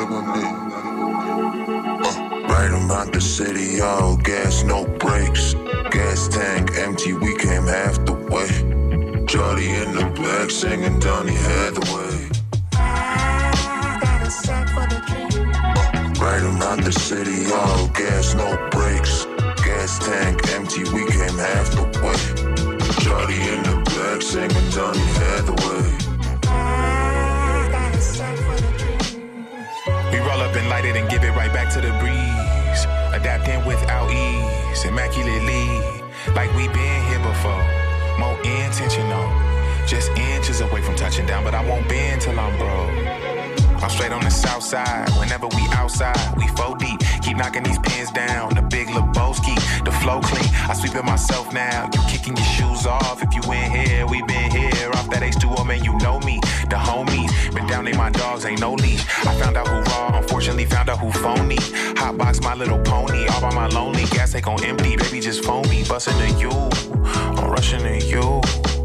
Right around the city, all gas, no brakes. Gas tank empty, we came half the way. Jody in the back singing Donny Hathaway. I got a sack for the dream. Right around the city, all gas, no brakes. Gas tank empty, we came half the way. Jody in the back singing Donny Hathaway. I got a sack for the dream. We roll up and light it and give it right back to the breeze. Adapting without ease, immaculately, like we been here before. More intentional, just inches away from touching down, but I won't bend till I'm broke. I'm straight on the south side, whenever we outside, we 4 deep. Keep knocking these pins down, the big Lebowski, the flow clean. I sweep it myself now, you kicking your shoes off. If you in here, we been here. Off that H2O, man, you know me. The homies, been down, they my dogs, ain't no leash. I found out who raw, unfortunately found out who phony. Hotbox my little pony, all by my lonely. Gas tank on empty, baby just phone me. Bustin' to you, I'm rushing to you.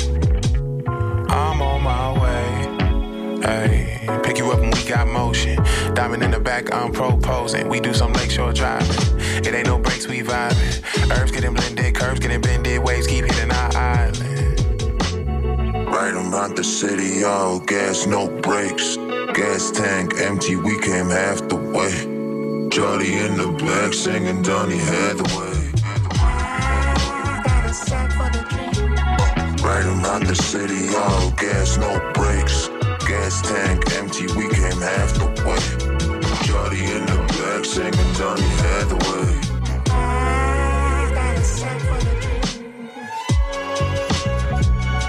I'm on my way, hey. Pick you up when we got motion. Diamond in the back, I'm proposing. We do some lakeshore driving. It ain't no breaks, we vibing. Herbs getting blended, curves getting bended. Waves keep hitting our island. Right around the city, all gas, no brakes. Gas tank empty, we came half the way. Jody in the back singing Donny Hathaway. I got a sack for the dream. Right around the city, all gas, no brakes. Gas tank empty, we came half the way. Jody in the back singing Donny Hathaway. I got a sack for the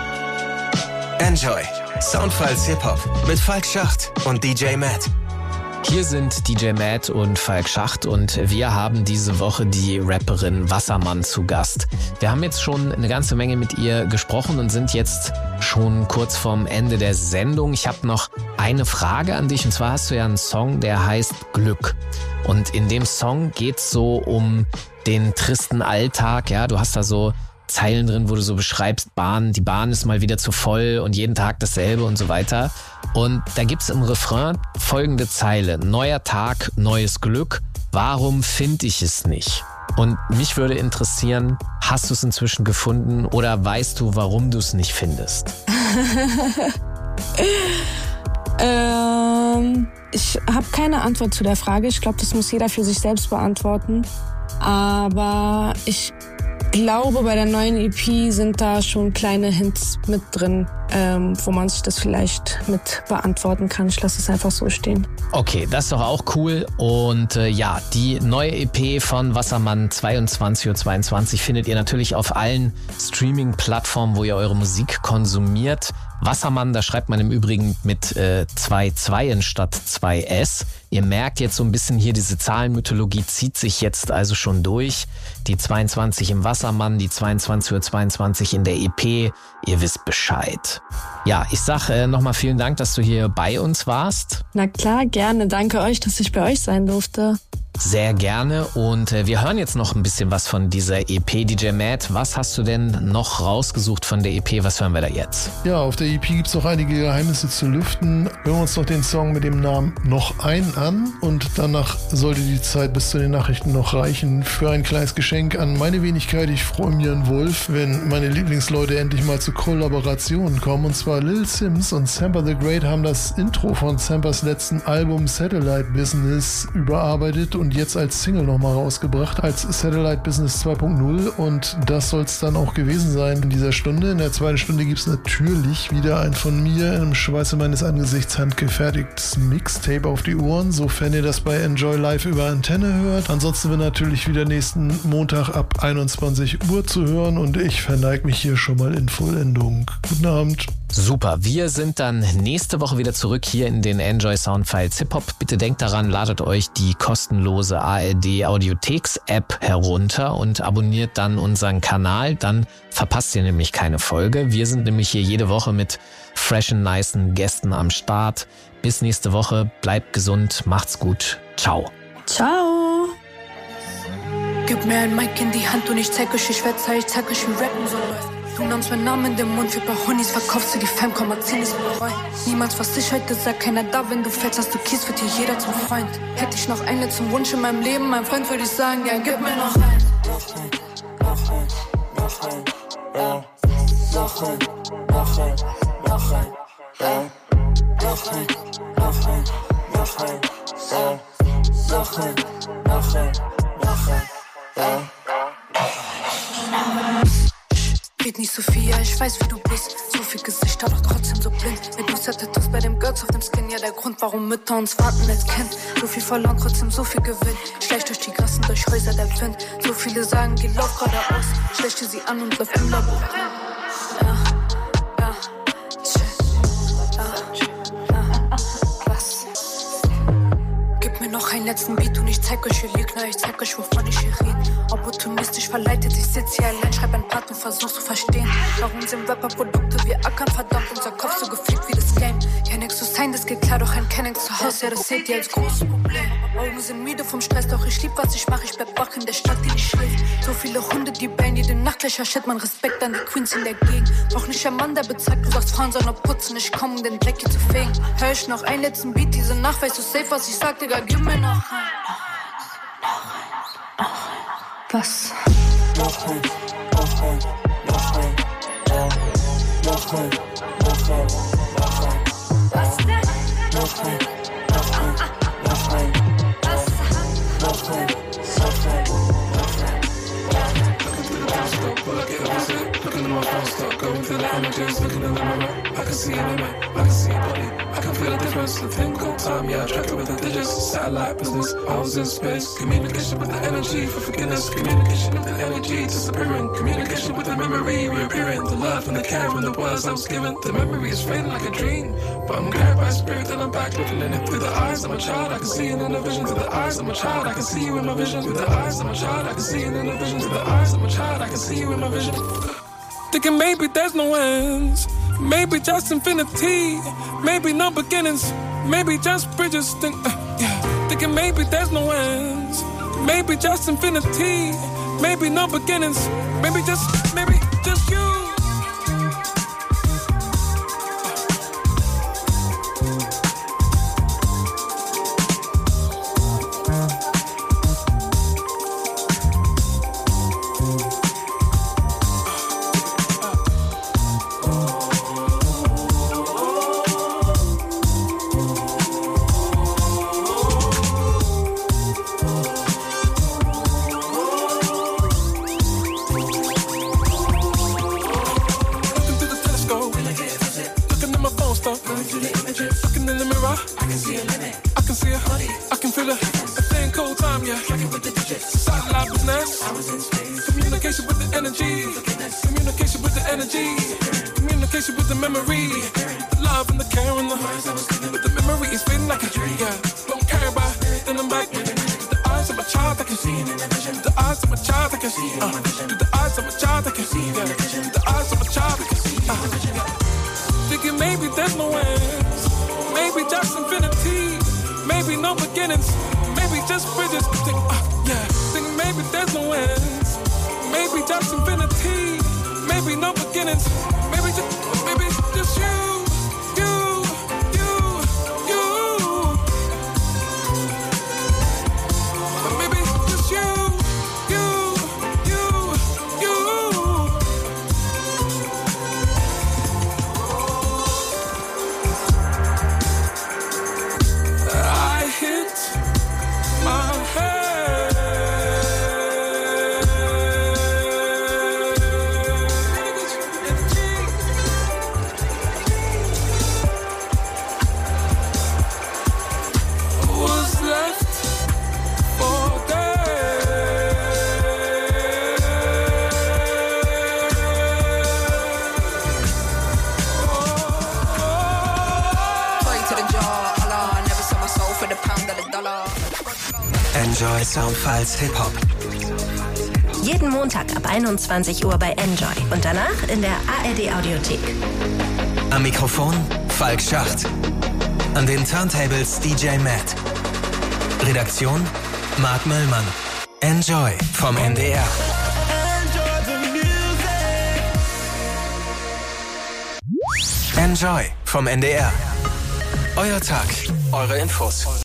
dream. Enjoy. Soundfiles Hip-Hop mit Falk Schacht und DJ Matt. Hier sind DJ Matt und Falk Schacht und wir haben diese Woche die Rapperin Wassermann zu Gast. Wir haben jetzt schon eine ganze Menge mit ihr gesprochen und sind jetzt schon kurz vorm Ende der Sendung. Ich habe noch eine Frage an dich, und zwar hast du ja einen Song, der heißt Glück. Und in dem Song geht's so um den tristen Alltag. Ja, du hast da so Zeilen drin, wo du so beschreibst, die Bahn ist mal wieder zu voll und jeden Tag dasselbe und so weiter. Und da gibt's im Refrain folgende Zeile: Neuer Tag, neues Glück, warum finde ich es nicht? Und mich würde interessieren, hast du es inzwischen gefunden oder weißt du, warum du es nicht findest? Ich habe keine Antwort zu der Frage. Ich glaube, das muss jeder für sich selbst beantworten. Aber ich glaube, bei der neuen EP sind da schon kleine Hints mit drin, wo man sich das vielleicht mit beantworten kann. Ich lasse es einfach so stehen. Okay, das ist doch auch cool. Und ja, die neue EP von Wassermann 22:22 findet ihr natürlich auf allen Streaming-Plattformen, wo ihr eure Musik konsumiert. Wassermann, da schreibt man im Übrigen mit 2 Zweien statt 2 S. Ihr merkt jetzt so ein bisschen hier, diese Zahlenmythologie zieht sich jetzt also schon durch. Die 22 im Wassermann, die 22:22 in der EP. Ihr wisst Bescheid. Ja, ich sag nochmal vielen Dank, dass du hier bei uns warst. Na klar, gerne. Danke euch, dass ich bei euch sein durfte. Sehr gerne, und wir hören jetzt noch ein bisschen was von dieser EP. DJ Matt, was hast du denn noch rausgesucht von der EP? Was hören wir da jetzt? Ja, auf der EP gibt es noch einige Geheimnisse zu lüften. Hören wir uns noch den Song mit dem Namen Noch ein an, und danach sollte die Zeit bis zu den Nachrichten noch reichen für ein kleines Geschenk an meine Wenigkeit. Ich freue mich an Wolf, wenn meine Lieblingsleute endlich mal zu Kollaborationen kommen, und zwar Lil Sims und Sampa the Great haben das Intro von Sampas letzten Album Satellite Business überarbeitet und jetzt als Single nochmal rausgebracht, als Satellite Business 2.0, und das soll es dann auch gewesen sein in dieser Stunde. In der zweiten Stunde gibt es natürlich wieder ein von mir im Schweiße meines Angesichts handgefertigtes Mixtape auf die Ohren, sofern ihr das bei Enjoy Live über Antenne hört. Ansonsten wird natürlich wieder nächsten Montag ab 21 Uhr zu hören, und ich verneige mich hier schon mal in Vollendung. Guten Abend. Super, wir sind dann nächste Woche wieder zurück hier in den Enjoy Soundfiles Hip-Hop. Bitte denkt daran, ladet euch die kostenlose ARD Audiotheks App herunter und abonniert dann unseren Kanal. Dann verpasst ihr nämlich keine Folge. Wir sind nämlich hier jede Woche mit freshen, nicen Gästen am Start. Bis nächste Woche, bleibt gesund, macht's gut. Ciao. Ciao. Gib mir ein Mic in die Hand und ich zeig euch, ich zeig euch, wie Rappen so läuft. Du nahmst meinen Namen in den Mund, wie bei Honis verkaufst du die Fam, komm, erzähl es bereu. Niemals, was ich heute sag, keiner da, wenn du fällst, hast du Kies, wird hier jeder zum Freund. Hätte ich noch einen letzten Wunsch in meinem Leben, mein Freund, würde ich sagen, ja, gib mir noch ein. Red nicht Sophia, ich weiß, wie du bist. So viel Gesichter, doch trotzdem so blind. Mit Muster Tattoos bei dem Girls auf dem Skin. Ja, der Grund, warum Mütter uns warten als Kind. So viel verloren, trotzdem so viel Gewinn. Schlecht durch die Gassen, durch Häuser der Wind. So viele sagen, geh lauf geradeaus. Schlechte sie an und lauf im Labor. Noch einen letzten Beat und ich zeig euch, ihr Lügner, ich zeig euch, wovon ich hier rede. Opportunistisch verleitet, ich sitz hier allein, schreib ein Part und versuch's zu verstehen. Warum sind Rapper-Produkte, wir ackern, verdammt, unser Kopf so gepflegt wie das Game. Ja, nix zu sein, das geht klar, doch ein Kenning zu Hause, ja, das seht ihr als großes Problem. Augen sind müde vom Stress, doch ich lieb, was ich mach, ich bleib wach in der Stadt, die nicht schläft. So viele Hunde, die bellen, jede Nacht gleicher Shit, man Respekt an die Queens in der Gegend. Auch nicht ein Mann, der bezahlt, du sagst, Frauen sollen noch putzen, ich komm, um den Blackie zu fegen. Hör ich noch einen letzten Beat, diese Nacht, weißt du safe, was ich sag, Digga, gib mir noch. Was? Noch ein. Was denn? Noch ein. Looking at my phone, start going through the images, looking in the mirror. I can see it in me, I can see your body, I can feel the difference. The thing called time, yeah, I track it with the digits. Satellite business, I was in space. Communication with the energy for forgiveness. Communication with the energy disappearing. Communication with the memory reappearing. The love and the care and the words I was given. The memory is fading like a dream. But I'm carried by spirit that I'm back looking in it. Through the eyes of my child, I can see it in a vision. Through the eyes of my child, I can see you in my vision. Through the eyes of my child, I can see it in a vision. Through the eyes of my child, I can see you in my vision. Thinking maybe there's no ends, maybe just infinity, maybe no beginnings, maybe just bridges. Thinking maybe there's no ends, maybe just infinity, maybe no beginnings, maybe just you. Looking in the mirror, I can see a limit. I can see it, I can feel it. A thing cold time, yeah. Satellite business. I was in space. Communication with the energy. Communication with the energy. Communication with the memory. The love and the care and the with the memory is feeling like a dream. Yeah. Don't care about it, then I'm back. The eyes of my child, I can see. The eyes of my child, I can see. The eyes of my child, I can see. The eyes of my child, I can see. Thinking maybe there's no ends, maybe just infinity, maybe no beginnings, maybe just bridges. Thinking maybe there's no ends, maybe just infinity, maybe no beginnings, maybe just you. Enjoy Soundfiles Hip-Hop. Jeden Montag ab 21 Uhr bei Enjoy und danach in der ARD-Audiothek. Am Mikrofon Falk Schacht. An den Turntables DJ Matt. Redaktion Marc Möllmann. Enjoy vom NDR. Enjoy vom NDR. Euer Tag, eure Infos.